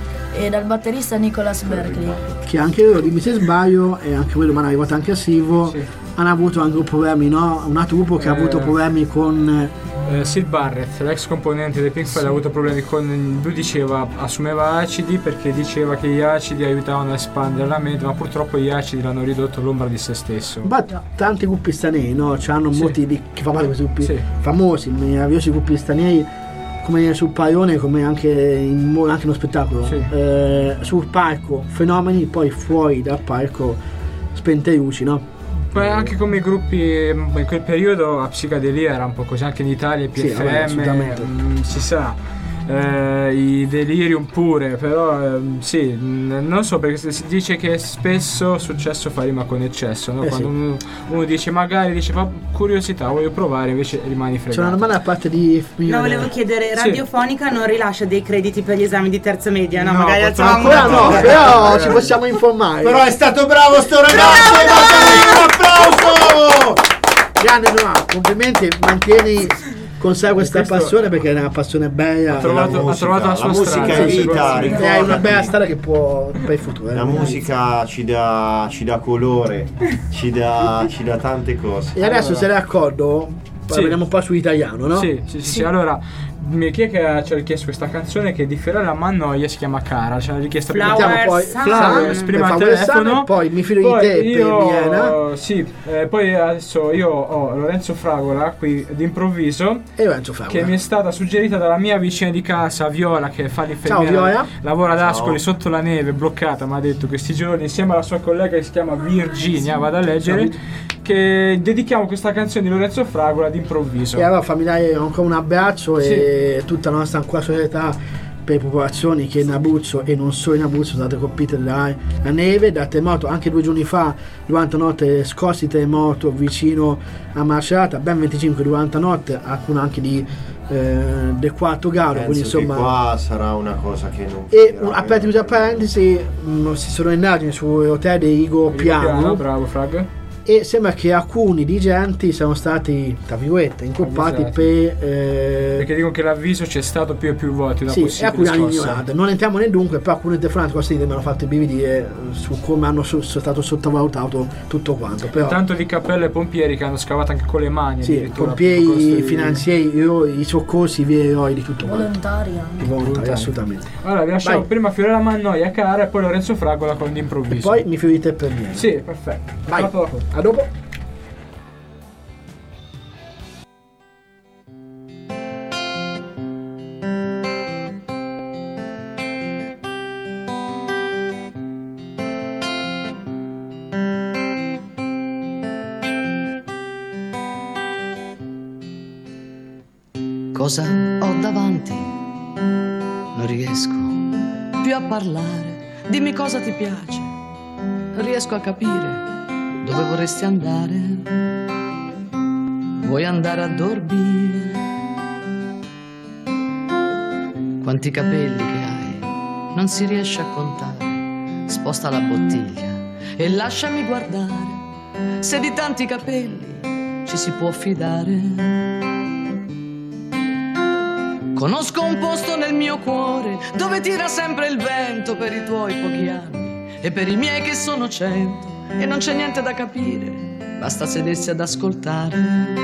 e dal batterista Nicholas Berkeley. Che anche loro, dimmi se sbaglio, e anche quello mi hanno arrivato anche a Sivo, hanno avuto anche problemi, no? Una trupo che ha Eh. avuto problemi con... Eh, Sid Barrett, l'ex componente dei Pink Floyd, ha avuto problemi con. Lui diceva, assumeva acidi perché diceva che gli acidi aiutavano a espandere la mente, ma purtroppo gli acidi l'hanno ridotto all'ombra di se stesso. Ma tanti gruppi stranieri, no? C'hanno Sì. molti di, che fa parte di questi gruppi Sì. famosi, meravigliosi gruppi stranieri, come sul paione, come anche in mo- anche nello spettacolo. Sì. Eh, sul palco fenomeni, poi fuori dal palco spente luci, no? Poi anche come i gruppi in quel periodo a psicadelia era un po' così, anche in Italia i Sì, vabbè, P F M, assolutamente. mm, si sa, eh, i Delirium pure, però ehm, sì, mm, non so perché si dice che spesso successo fa rima con eccesso, no? Eh, Quando sì. uno, uno dice magari dice fa curiosità, voglio provare, invece rimani C'è una fregato. domanda da parte di... No, volevo chiedere, Sì. Radiofonica non rilascia dei crediti per gli esami di terza media? No, No, magari purtroppo alzavamo Ancora una no, cosa. però ci possiamo informare. Però è stato bravo sto ragazzo! Datemi un applauso! Grande Noah, complimenti, mantieni con sé questa Questo- passione perché è una passione bella. Ha trovato, musica, ha trovato la sua la musica strada. è Sì, vita, sì, ricorda. è una bella strada che può per il futuro. eh. La musica ci dà, ci dà colore, ci dà, ci dà tante cose. E adesso Allora- se l'è d'accordo, Sì. vediamo un po' sull'italiano, no? Sì, sì, sì, sì. Allora, mi- chi è che ha- ci ha richiesto questa canzone che di Fiorella Mannoia si chiama Cara? Ce l'ha richiesta prima. Flower Mettiamo poi Sun. Flowers, Sun, prima per al favore, Sun, telefono, e poi mi fido Poi di te io, per Vienna sì, eh, poi adesso io ho Lorenzo Fragola qui d'improvviso, e Lorenzo Fragola. che mi è stata suggerita dalla mia vicina di casa Viola, che fa l'infermiera, Ciao, Viola. lavora ad Ciao. Ascoli sotto la neve, bloccata, mi ha detto questi giorni, insieme alla sua collega che si chiama Virginia, vado a leggere, che dedichiamo questa canzone di Lorenzo Fragola d'improvviso. E allora familiare ancora un abbraccio e tutta la nostra ancora solidarietà per le popolazioni che in Abruzzo e non solo in Abruzzo sono state colpite dalla la neve, dal terremoto. Anche due giorni fa durante la notte scossi terremoto vicino a Macerata, ben venticinque durante la notte, alcune anche di eh, del quarto grado, quindi Penso insomma. che qua sarà una cosa che non E finirà un, aperti tra parentesi, mh, si sono indagini sull'hotel di Igo Piano, bravo Frag. e sembra che alcuni dirigenti siano stati, tra virgolette, incolpati Avvisati. per eh, Perché dicono che l'avviso c'è stato più e più volte da sì, e possibili alcuni hanno scosse. ignorato. Non entriamo nel dunque, però alcune telefonate così mi hanno fatto brividire eh, su come hanno so- sono stato sottovalutato tutto quanto. Però Tanto di cappelle e pompieri che hanno scavato anche con le mani. sì, addirittura, per pompieri, costruire- finanzieri, io- i soccorsi, i veri eroi di tutto quanto. Volontari anche. I volontari, Volontari. assolutamente. Allora, vi lasciamo Vai. prima Fiorella Mannoia Cara e poi Lorenzo Fragola con E l'improvviso. poi mi fido di te per niente. Sì, perfetto. Vai. A dopo. A dopo. cosa ho davanti, non riesco più a parlare. Dimmi cosa ti piace, non riesco a capire dove vorresti andare. Vuoi andare a dormire? Quanti capelli che hai, non si riesce a contare. Sposta la bottiglia e lasciami guardare se di tanti capelli ci si può fidare. Conosco un posto nel mio cuore dove tira sempre il vento per i tuoi pochi anni e per i miei che sono cento, e non c'è niente da capire, basta sedersi ad ascoltare.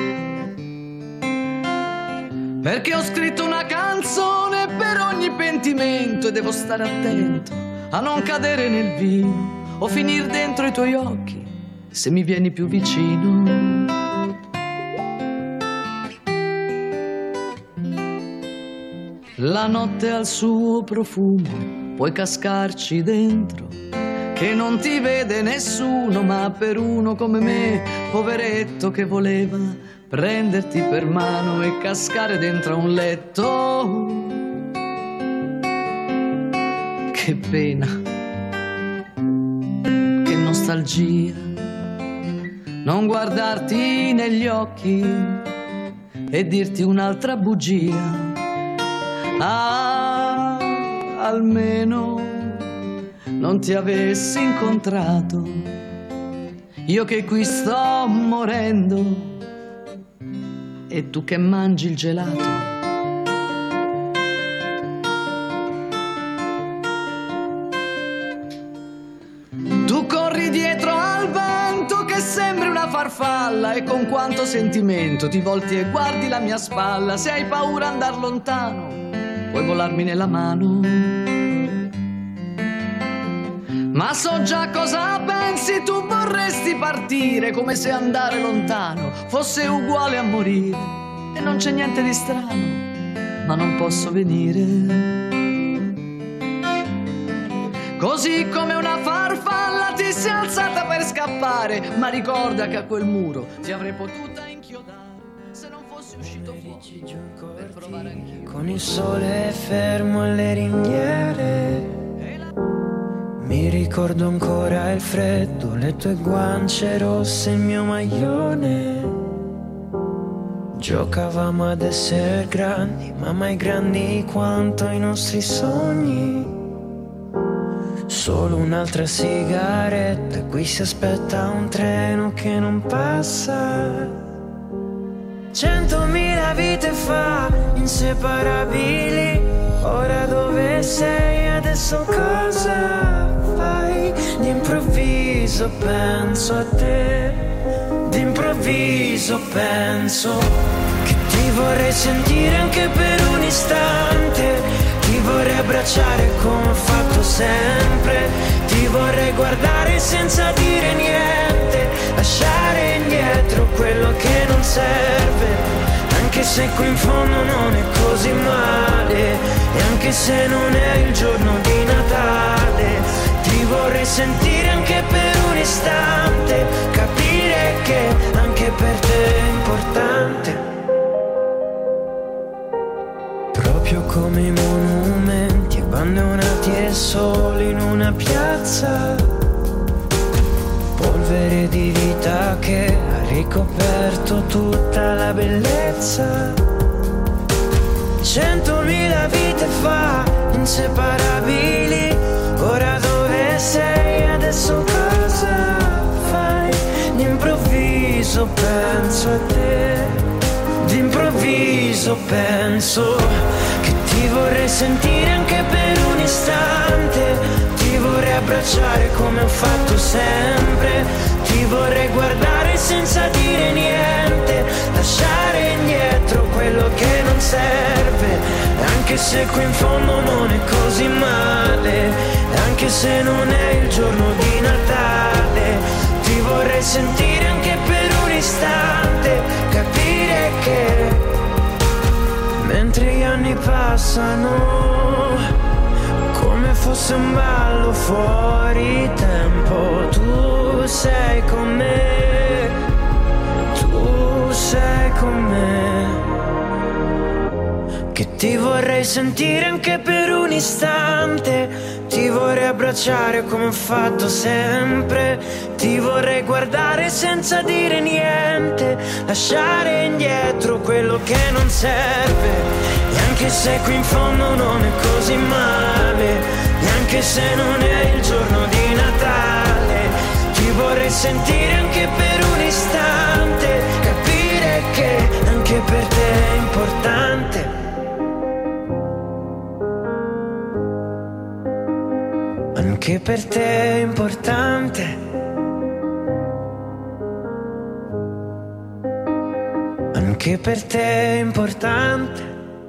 Perché ho scritto una canzone per ogni pentimento e devo stare attento a non cadere nel vino o finir dentro i tuoi occhi se mi vieni più vicino. La notte ha il suo profumo, puoi cascarci dentro, che non ti vede nessuno, ma per uno come me, poveretto, che voleva prenderti per mano e cascare dentro a un letto. Che pena, che nostalgia, non guardarti negli occhi e dirti un'altra bugia. Ah, almeno non ti avessi incontrato, io che qui sto morendo e tu che mangi il gelato. Tu corri dietro al vento che sembri una farfalla e con quanto sentimento ti volti e guardi la mia spalla. Se hai paura andar lontano puoi volarmi nella mano, ma so già cosa pensi, tu vorresti partire come se andare lontano fosse uguale a morire. E non c'è niente di strano, ma non posso venire. Così come una farfalla ti sei alzata per scappare, ma ricorda che a quel muro ti avrei potuta inchiodare se non fossi uscito fuori per provare anch'io. Con il sole fermo alle ringhiere, mi ricordo ancora il freddo, le tue guance rosse, il mio maglione. Giocavamo ad essere grandi, ma mai grandi quanto i nostri sogni. Solo un'altra sigaretta, qui si aspetta un treno che non passa. Centomila vite fa, inseparabili, ora dove sei, adesso cosa fai? D'improvviso penso a te, d'improvviso penso che ti vorrei sentire anche per un istante, ti vorrei abbracciare come ho fatto sempre, ti vorrei guardare senza dire niente, lasciare indietro quello che non serve, anche se qui in fondo non è così male, e anche se non è il giorno di Natale, ti vorrei sentire anche per un istante, capire che anche per te è importante. Proprio come i monumenti abbandonati e soli in una piazza, polvere di vita che ha ricoperto tutta la bellezza. Centomila vite fa, inseparabili, ora dove sei, adesso cosa fai? D'improvviso penso a te, d'improvviso penso che ti vorrei sentire anche per un istante, ti vorrei abbracciare come ho fatto sempre, ti vorrei guardare senza dire niente, lasciare indietro quello che non serve, anche se qui in fondo non è così male, anche se non è il giorno di Natale, ti vorrei sentire anche per un istante, capire che mentre gli anni passano come fosse un ballo fuori tempo, tu sei con me, tu sei con me. Ti vorrei sentire anche per un istante, ti vorrei abbracciare come ho fatto sempre, ti vorrei guardare senza dire niente, lasciare indietro quello che non serve. E anche se qui in fondo non è così male, neanche se non è il giorno di Natale, ti vorrei sentire anche per un istante, capire che anche per te è importante. Anche per te è importante. Anche per te è importante.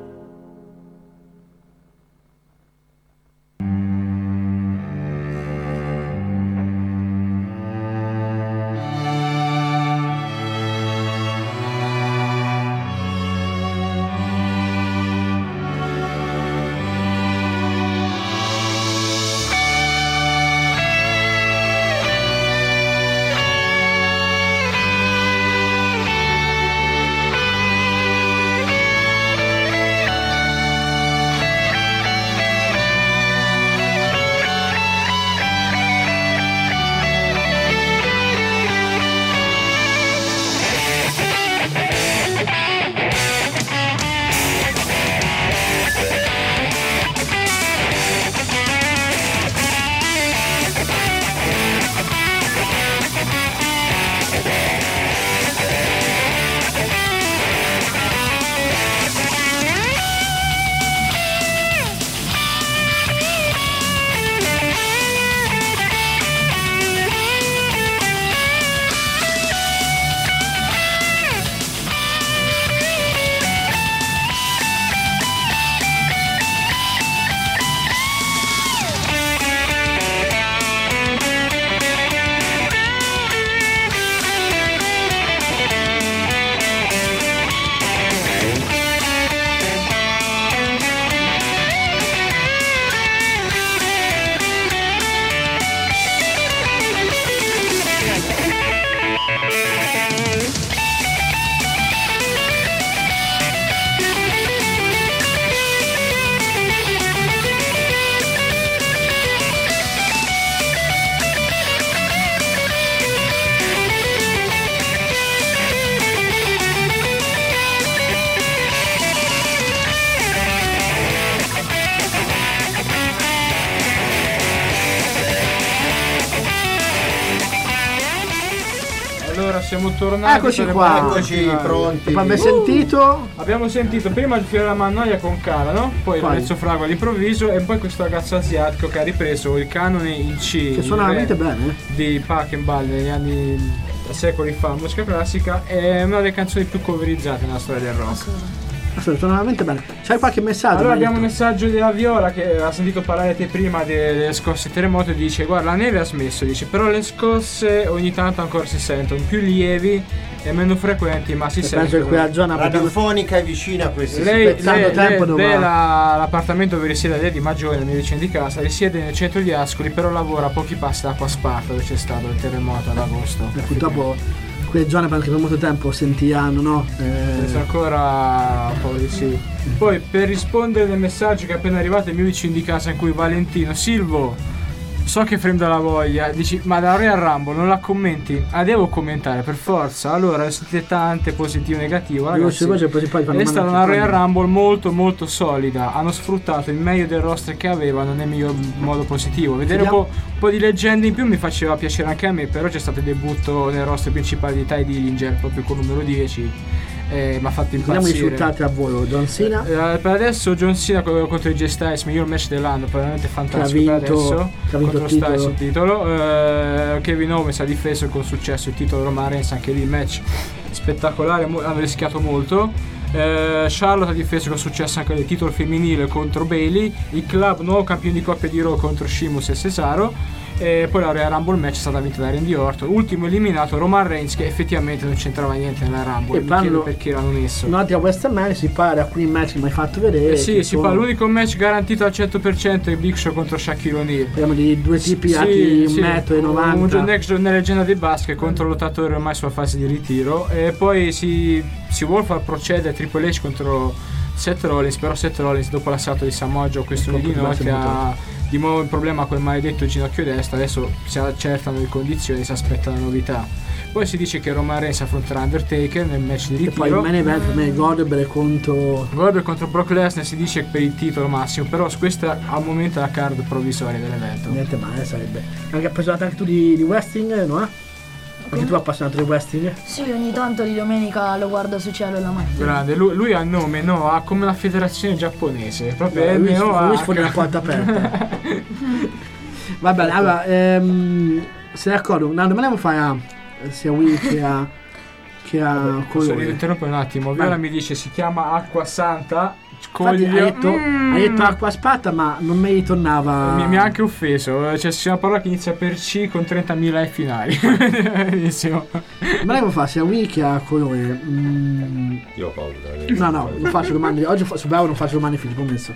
Siamo tornati. Eccoci per qua. Eccoci pronti. Dopo aver sentito, Abbiamo sentito prima il Fiore della Mannoia con Cara, no? Poi Quali? Lorenzo Frago all'improvviso e poi questo ragazzo asiatico che ha ripreso il canone in C che suona veramente il re bene. di Pachelbel negli anni secoli fa, musica classica, è una delle canzoni più coverizzate nella storia del rock. Assolutamente, suona veramente bene. C'hai qualche messaggio? Allora abbiamo un Benedetto? messaggio della Viola che ha sentito parlare te prima delle, delle scosse terremoto e dice: guarda, la neve ha smesso, dice, però le scosse ogni tanto ancora si sentono, più lievi e meno frequenti, ma si E sentono. penso che qui a Giona Radiofonica è vicina a questi Lei, spezzando lei, tempo lei, dove lei va? la- l'appartamento dove risiede lei di Maggiore, la mia vicina di casa, risiede nel centro di Ascoli, però lavora a pochi passi da Acqua Sparta dove c'è stato il terremoto ad agosto. E purtroppo qui a Giona penso che per molto tempo sentiranno, no? Penso Eh, ancora poi sì. Poi per rispondere al messaggio che è appena arrivato il mio vicino di casa in cui Valentino Silvo, so che frem dalla voglia, dici ma da Royal Rumble non la commenti? Ah, devo commentare per forza. Allora sentite tante positivo e negativo, ragazzi. voce, poi, poi fanno È stata mandare- una Royal Rumble molto molto solida. Hanno sfruttato il meglio del roster che avevano nel miglior modo positivo. Vedere un po', un po' di leggende in più mi faceva piacere anche a me, però c'è stato il debutto nel roster principale di Ty Dillinger proprio con numero dieci. Eh, mi ha fatto Vediamo i impazzire. risultati a volo. John Cena Eh, per adesso John Cena co- contro i J Styles, miglior match dell'anno, veramente fantastico Che ha per vinto- adesso che ha vinto contro il titolo. Styles il titolo. Eh, Kevin Owens ha difeso con successo il titolo Roman Reigns, anche lì match spettacolare, mo- hanno rischiato molto. Eh, Charlotte ha difeso con successo anche il titolo femminile contro Bailey, il club nuovo campione di coppia di Raw contro Sheamus e Cesaro. E poi la Royal Rumble match è stata vinta da Randy Orton, ultimo eliminato Roman Reigns, che effettivamente non c'entrava niente nella Rumble. E Mi parlo- chiedo perché l'hanno messo. noti a West Man si parla di alcuni match che mi hai fatto vedere. Eh sì, si tipo- fa l'unico match garantito al cento per cento è Big Show contro Shaquille O'Neal. Parliamo di due tipi Sì, alti sì, un metro e novanta. un giorno ex giornale leggenda del basket contro lottatore ormai sulla fase di ritiro. E poi si, si vuole far procedere Triple H contro Seth Rollins, però Seth Rollins dopo l'assalto di Samoa Joe questo di notte ha di nuovo un problema con il maledetto ginocchio destro, adesso si accertano le condizioni, si aspetta la novità. Poi si dice che Roman Reigns affronterà Undertaker nel match di ritiro. E poi il main event per me Goldberg contro Goldberg contro Brock Lesnar, si dice per il titolo massimo, però questa al momento è la card provvisoria dell'evento. Niente male sarebbe. Anche appassionato anche tu di, di wrestling, no? Anche tu appassionato di wrestling? Sì, ogni tanto di domenica lo guardo su cielo la mattina. Grande, lui, lui ha il nome Noah come la federazione giapponese, proprio No, lui, Noah. lui sfondi una porta aperta. Va bene, allora, ehm, sei d'accordo? No, domani devo fare a, sia Will che a che a Posso interrompere un attimo? Viola mi dice si chiama Acqua Santa. Infatti, hai detto, mm. hai detto acqua spatta, ma non mi ritornava. Mi, mi ha anche offeso. Cioè, c'è una parola che inizia per C con trentamila e finali. Benissimo. Ma lei lo fa sia Will che a colore. Mm. Io ho paura. No, no, non faccio domande. Oggi su Bravo non faccio domande figli, promesso.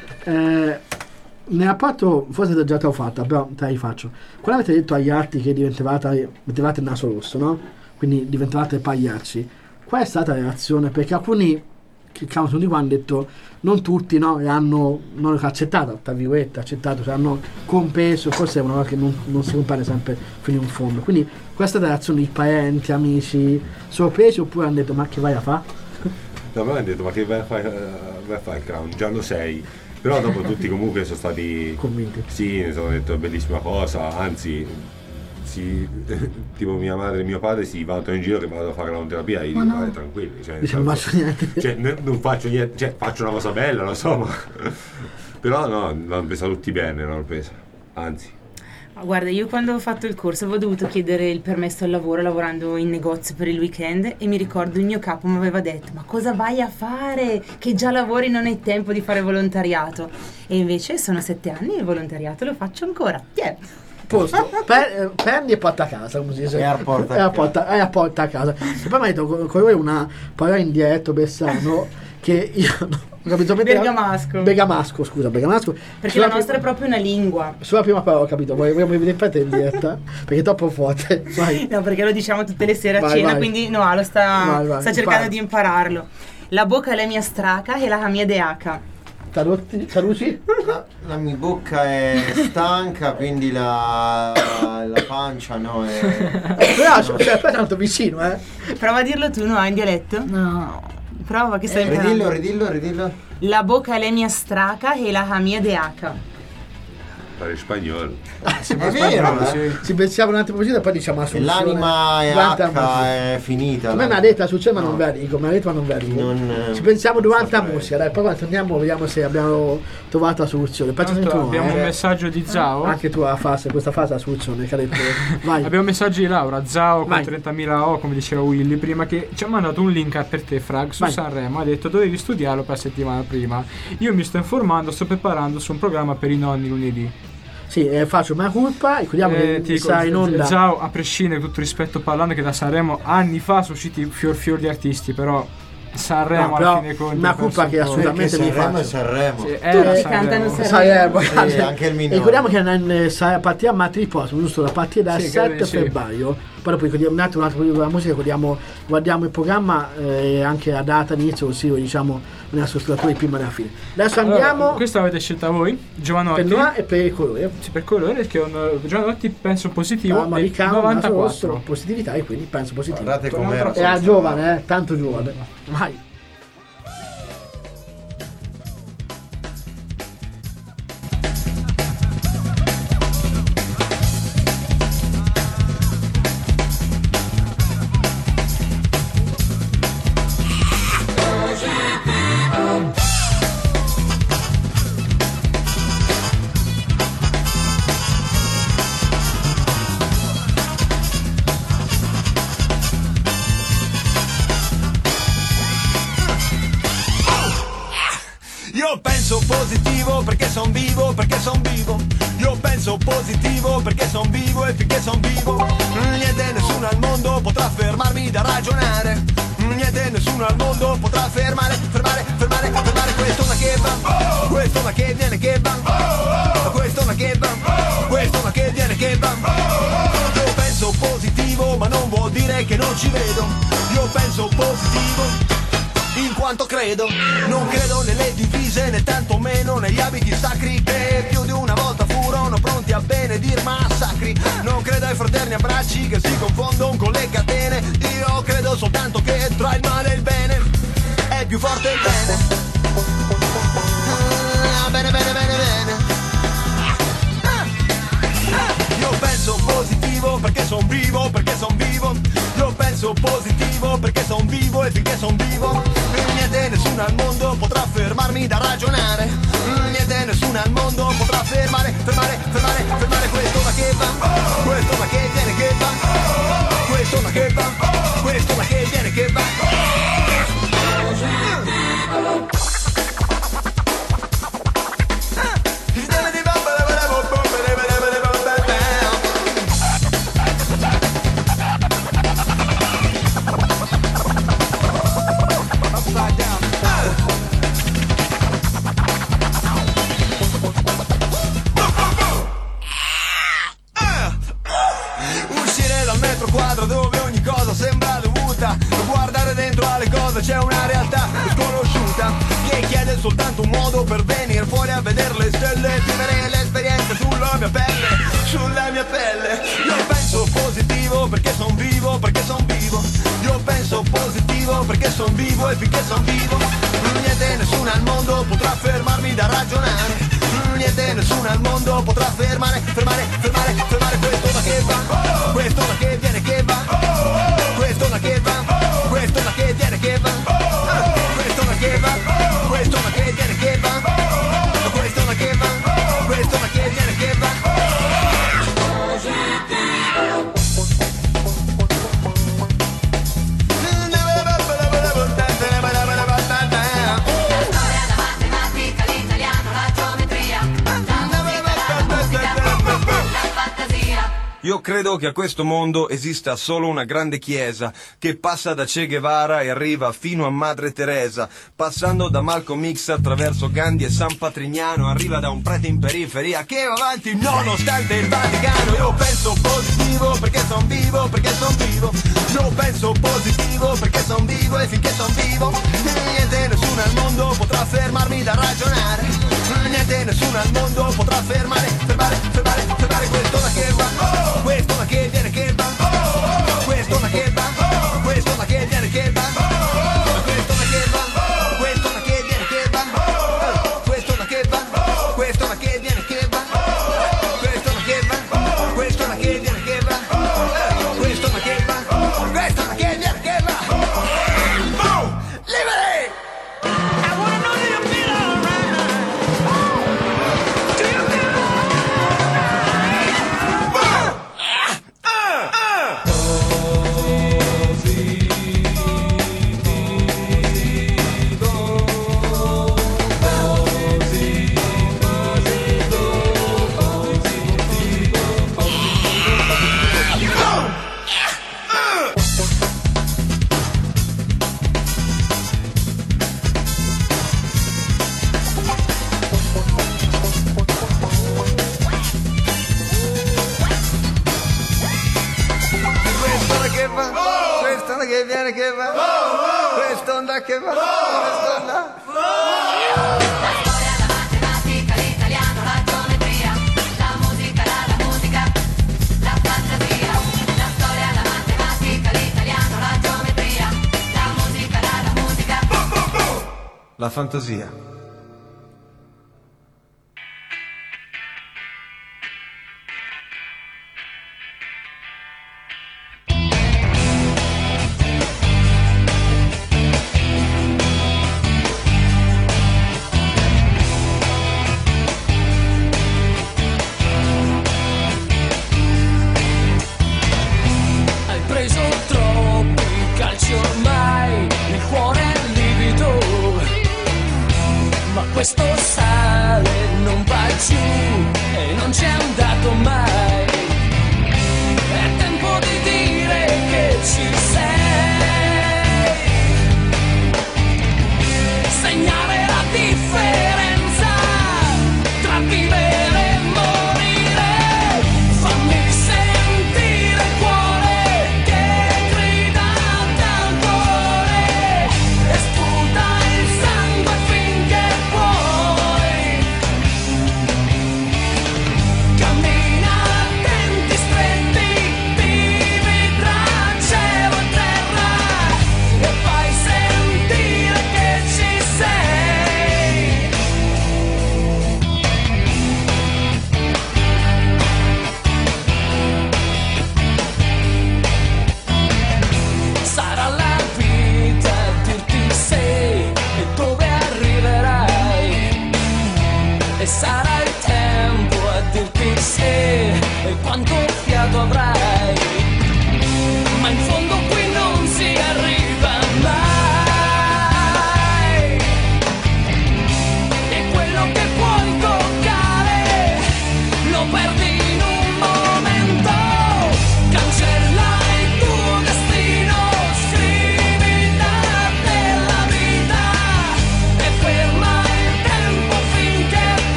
Eh, nel rapporto, forse già te l'ho fatta, però te la rifaccio. Quando avete detto agli altri che diventavate, mettevate il naso rosso, no? Quindi diventavate pagliacci. Qual è stata la reazione? Perché alcuni che sono di qua hanno detto, non tutti, no? E hanno non accettato, tra virgolette, accettato, cioè hanno compreso, forse è una cosa che non, non si compare sempre fino in fondo. Quindi questa è la reazione di parenti, amici, sorpresi oppure hanno detto, ma che vai a fare? No, ma hanno detto, ma che vai a fare, vai a fare il crown? Già lo sei. Però dopo tutti comunque sono stati convinti. Sì, mi sono detto, bellissima cosa, anzi, si, tipo mia madre e mio padre si vanno in giro che vado a fare la terapia e dico, no. vai tranquilli. Cioè, non faccio niente. Cioè, non faccio niente, cioè faccio una cosa bella, lo so, ma però no, l'hanno presa tutti bene, l'hanno presa, anzi. Guarda, io quando ho fatto il corso avevo dovuto chiedere il permesso al lavoro lavorando in negozio per il weekend e mi ricordo il mio capo mi aveva detto, ma cosa vai a fare? Che già lavori, non hai tempo di fare volontariato. E invece sono sette anni e il volontariato lo faccio ancora. Yeah. Posto, per, prendi e porta a casa, come si dice. E a porta a, e a, porta, e a, porta a casa. E poi mi ha detto con lui una parola in diretto Bessano che io ho capito. Bergamasco. Bergamasco, scusa, Bergamasco. Perché sulla la nostra prima, è proprio una lingua. Sulla prima parola ho capito, vogliamo vedere in parte in diretta perché è troppo forte. Vai. No, perché lo diciamo tutte le sere a vai, cena, vai. Quindi Noah lo sta, vai, vai, sta cercando impara. di impararlo. La bocca è la mia straca e la mia deaca. Traduci? La, la mia bocca è stanca, quindi la, la pancia no è. Però cioè, è tanto vicino, eh. Prova a dirlo tu, no? In dialetto? No. Prova che stai eh, imparando. Ridillo, ridillo, ridillo. La bocca è la mia straca e la mia deaca. Fare spagnolo. Ah, si è vero, eh? Si pensiamo un attimo così e poi diciamo la soluzione. L'anima è H, è finita. A me mi ha detto la soluzione, ma non ve la dico, mi ha detto ma non ve la dico. Non, ci pensiamo durante la musica, dai, poi quando torniamo vediamo se abbiamo trovato la soluzione. Tanto abbiamo eh. un messaggio di Zao. Anche tu la fase, questa fase la soluzione che ha detto. Vai. Abbiamo un messaggio di Laura, Zao con Vai. trentamila O, come diceva Willy prima, che ci ha mandato un link per te, Frag, su Vai. Sanremo. Ha detto dovevi studiarlo per la settimana prima. Io mi sto informando, sto preparando su un programma per i nonni lunedì. Sì, eh, faccio una colpa, ricordiamo Eh, che ti dico, sarà in onda. Zao, a prescindere tutto rispetto parlando che da Sanremo anni fa sono usciti fior fior di artisti, però Sanremo No, alla però fine conta. una colpa che assolutamente mi Sanremo faccio. è Sanremo. Sì, Tutti era cantano Sanremo. Sanremo. Sanremo, Sì, anche il minore. ricordiamo che ne- sarà partita a martedì prossimo, giusto? Da partire dal Sì, sette credo di sì. febbraio. Poi dopo ricordiamo un attimo, un attimo di la musica, guardiamo, guardiamo il programma eh, e anche la data inizio, così lo diciamo nella struttura di prima e della fine. Adesso andiamo Allora, questa l'avete scelta voi, Giovanotti. per noi e per il colore. Sì, per colore, perché un Giovanotti penso positivo. Ah, ma e ricamo un naso rosso, novantaquattro. positività e quindi penso positivo. Guardate com'era. Era giovane, eh, tanto giovane. Vai. Io penso positivo perché son vivo, perché son vivo. Io penso positivo perché son vivo e finché son vivo niente, nessuno al mondo potrà fermarmi da ragionare. Niente, nessuno al mondo potrà fermare, fermare, fermare, fermare questo ma che va, questo ma che viene che va, questo ma che va, questo ma che viene che va. Io penso positivo ma non vuol dire che non ci vedo. Io penso positivo in quanto credo. Non credo nelle divise né tantomeno negli abiti sacri che più di una volta furono pronti a benedir massacri. Non credo ai fraterni abbracci che si confondono con le catene. Io credo soltanto che tra il male e il bene è più forte il bene. Ah, bene, bene, bene, bene. Io penso positivo perché son vivo, perché son vivo. Io penso positivo perché son vivo e finché son vivo niente, nessuno al mondo potrà fermarmi da ragionare. Niente, nessuno al mondo potrà fermare, fermare, fermare, fermare questo ma che va, questo ma che viene che va, questo ma che va, questo ma che viene che va. C'è una realtà sconosciuta che chiede soltanto un modo per venire fuori a vedere le stelle, vivere l'esperienza sulla mia pelle, sulla mia pelle. Io penso positivo perché son vivo, perché son vivo. Io penso positivo perché son vivo e finché son vivo niente, nessuno al mondo potrà fermarmi da ragionare. Niente, nessuno al mondo potrà fermare, fermare, fermare, fermare questo ma che va, questo ma che viene che va, questo ma che va, questo ma che viene che va, questo ma che va, questo ma che viene che va, questo ma che va, questo ma che viene che va. Io credo che a questo mondo esista solo una grande chiesa che passa da Che Guevara e arriva fino a Madre Teresa, passando da Malcolm X attraverso Gandhi e San Patrignano, arriva da un prete in periferia che va avanti nonostante il Vaticano. Io penso positivo perché son vivo, perché son vivo. Io penso positivo perché son vivo e finché son vivo niente, nessuno al mondo potrà fermarmi da ragionare. Niente, nessuno al mondo potrà fermare, fermare, fermare, fermare questo ma che va, questo ma che viene che va, questo ma che va, questo ma che viene che va, questo ma che va, questo ma che viene che va, questo ma che va, questo ma che viene che va, questo ma che va, questo ma che viene che va, questo ma che va, questo ma che viene che va. Boom! Liberi! I wanna know that you feel alright. Do you feel questa onda che viene che va, questa onda che va, questa onda. La storia, la matematica, l'italiano, la geometria, la musica, la, la musica, la fantasia. La storia, la matematica, l'italiano, la geometria, la musica, la, la musica. La fantasia. Questo sale non va giù e non c'è andato mai. È tempo di dire che ci sei. Segnare la differenza tra vivere e morire. Fammi sentire il cuore che grida d'amore e sputa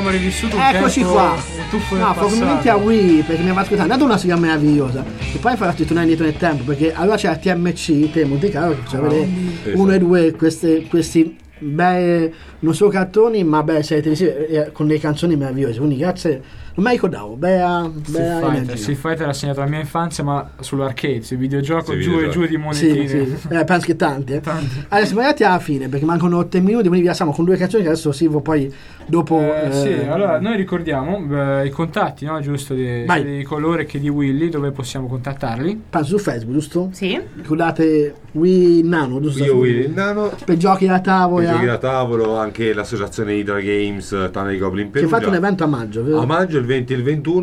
abbiamo rivissuto un Eccoci tempo, qua. un tuffo nel No, passato. complimenti a Wii perché mi ha fatto ascoltare. Intanto una sigla meravigliosa. E poi farti tornare indietro nel tempo. Perché allora c'era T M C, te Monte Carlo, che faceva vedere Esatto. uno e due queste, questi bei, non solo cartoni, ma belle serie televisive eh, con delle canzoni meravigliose. Quindi grazie. Non me la ricordavo, bella, Street bella Fighter, energia. Street Fighter ha segnato la mia infanzia, ma sull'arcade, sul videogioco, Sì, giù videogioco. e giù di monetine. Sì, sì. Eh, penso che tanti, eh. Adesso siamo arrivati alla fine perché mancano otto minuti, quindi vi lasciamo con due canzoni che adesso Silvo poi dopo Eh, eh, sì, allora noi ricordiamo eh, i contatti, no? Giusto, di, Vai. sia di Colore che di Willy, dove possiamo contattarli. penso su Facebook, giusto? Sì. Ricordate Wii Nano, giusto? Io Willy il Nano, Per giochi da tavola. per giochi da tavolo, anche l'associazione Hydra Games Tana di Goblin Che ha fatto un Perugia. evento a maggio, vero? A maggio, il venti e il ventuno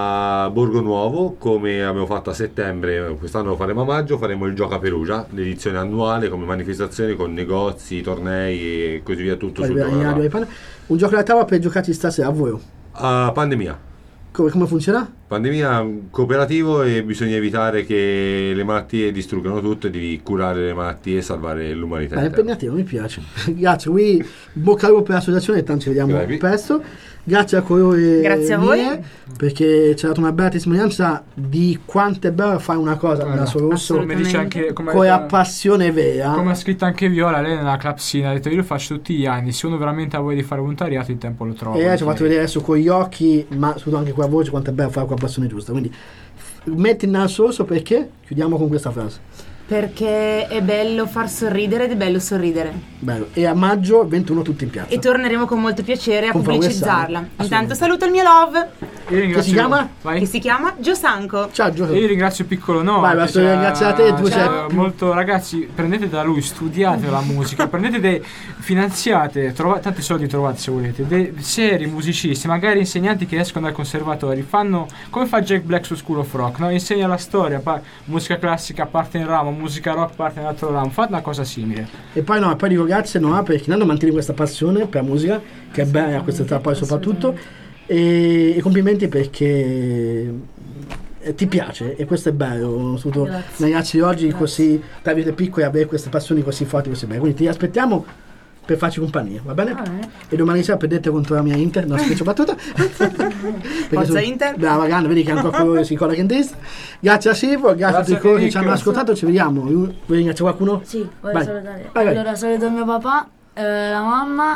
a Borgo Nuovo, come abbiamo fatto a settembre, quest'anno lo faremo a maggio, faremo il Gioca Perugia, l'edizione annuale come manifestazione con negozi, tornei e così via, tutto Poi sul vi- Gioca vi- vi- un gioco da tavola per giocarci stasera a voi. a pandemia. Come, come funziona? Pandemia cooperativo e bisogna evitare che le malattie distruggano tutto e devi curare le malattie e salvare l'umanità. Beh, è intera. impegnativo, mi piace. Grazie, qui bocca al lupo per l'associazione e tanto ci vediamo Grazie. presto. Grazie a colore Grazie a voi. mie, perché ci ha dato una bella testimonianza di quanto è bello fare una cosa da solo rosso Come dice anche come, con la passione vera. come ha scritto anche Viola, lei nella clapsina ha detto io lo faccio tutti gli anni, se uno veramente ha voglia di fare volontariato il tempo lo trova. E lei ci ha fatto vedere adesso con gli occhi, ma soprattutto anche con la voce, quanto è bello fare con la passione giusta. Quindi f- metti il naso rosso perché? Chiudiamo con questa frase. Perché è bello far sorridere ed è bello sorridere. Bello. E a maggio ventuno tutti in piazza. E torneremo con molto piacere a Con Paolo pubblicizzarla. Gassani. Intanto saluto il mio love. Io ringrazio- Che si chiama? Vai. Che si chiama Gio Sanco. Ciao Gio. E io ringrazio Piccolo No. Vai, che basta ci ha- ringraziare te, tu ci ha sei- molto ragazzi, prendete da lui, studiate la musica, prendete dei finanziate, trova- tanti soldi trovate se volete, dei seri musicisti, magari insegnanti che escono dal conservatorio, fanno come fa Jack Black su School of Rock, no? Insegna la storia, pa- musica classica parte in ramo, musica rock parte in altro ramo, fate una cosa simile. E poi no, e poi dico grazie no, perché intanto mantieni questa passione per la musica, che è bella a questa età poi soprattutto, e, e complimenti perché eh, ti piace e questo è bello, soprattutto Grazie. ragazzi di oggi così, tra vite piccole, avere queste passioni così forti, così belle, quindi ti aspettiamo per farci compagnia, va bene? E domani sera perdete contro la mia Inter, no scherzo battuta. Forza Inter. Brava, grande, vedi che ancora colore si collega in testa. Grazie a Silvio, grazie, Grazie a tutti coloro a che ci hanno Nick. ascoltato, ci vediamo. Vuoi ringraziare qualcuno? Sì, voglio Vai. salutare. Vai, vai. Allora, saluto mio papà, eh, la mamma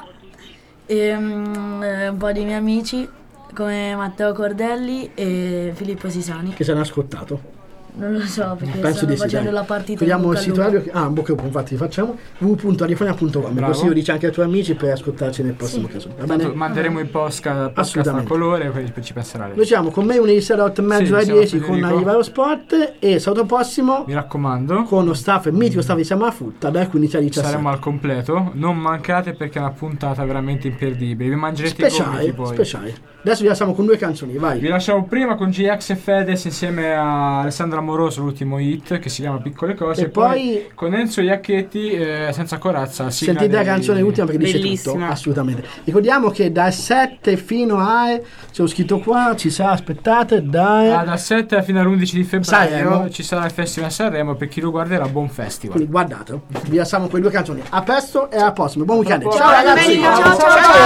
e mm, eh, un po' di miei amici come Matteo Cordelli e Filippo Sisani. Che ci hanno ascoltato. Non lo so perché Penso stanno di sì, facendo dai. la partita. Vediamo in il bocca sito al lupo. radio. Ah, in bocca al lupo, infatti facciamo w w w punto radiofonia punto com. Bravo. Così lo dici anche ai tuoi amici per ascoltarci nel prossimo caso. Va bene? Tanto manderemo il podcast, podcast a Assolutamente. Colore, poi ci penserà lei. Noi siamo con me lunedì sera otto e mezzo Sì, alle siamo dieci con Federico. Arriva lo Sport e sabato prossimo Mi raccomando, con lo staff, il mitico staff di Siamo alla Frutta dalle quindici alle diciassette. saremo al completo, non mancate perché è una puntata veramente imperdibile, vi mangerete i Speciale, gomiti poi. speciale. Adesso vi lasciamo con due canzoni, vai. Vi lasciamo prima con G X e Fedez insieme a Alessandro Amoroso, l'ultimo hit che si chiama Piccole Cose. E poi- con Enzo Iacchetti, eh, senza corazza. sigla Sentite la dei- canzone ultima perché dice Bellissima. tutto, assolutamente. Ricordiamo che dal sette fino a, ce l'ho scritto qua, ci sarà, aspettate, dai. Ah, dal sette fino all'undici di febbraio Sanremo. ci sarà il Festival a Sanremo, per chi lo guarderà buon festival. Quindi guardate, vi lasciamo quelle due canzoni. A presto e alla prossima. Buon weekend. Tra poco. Ciao ragazzi. Domenica, ciao, ciao, ciao.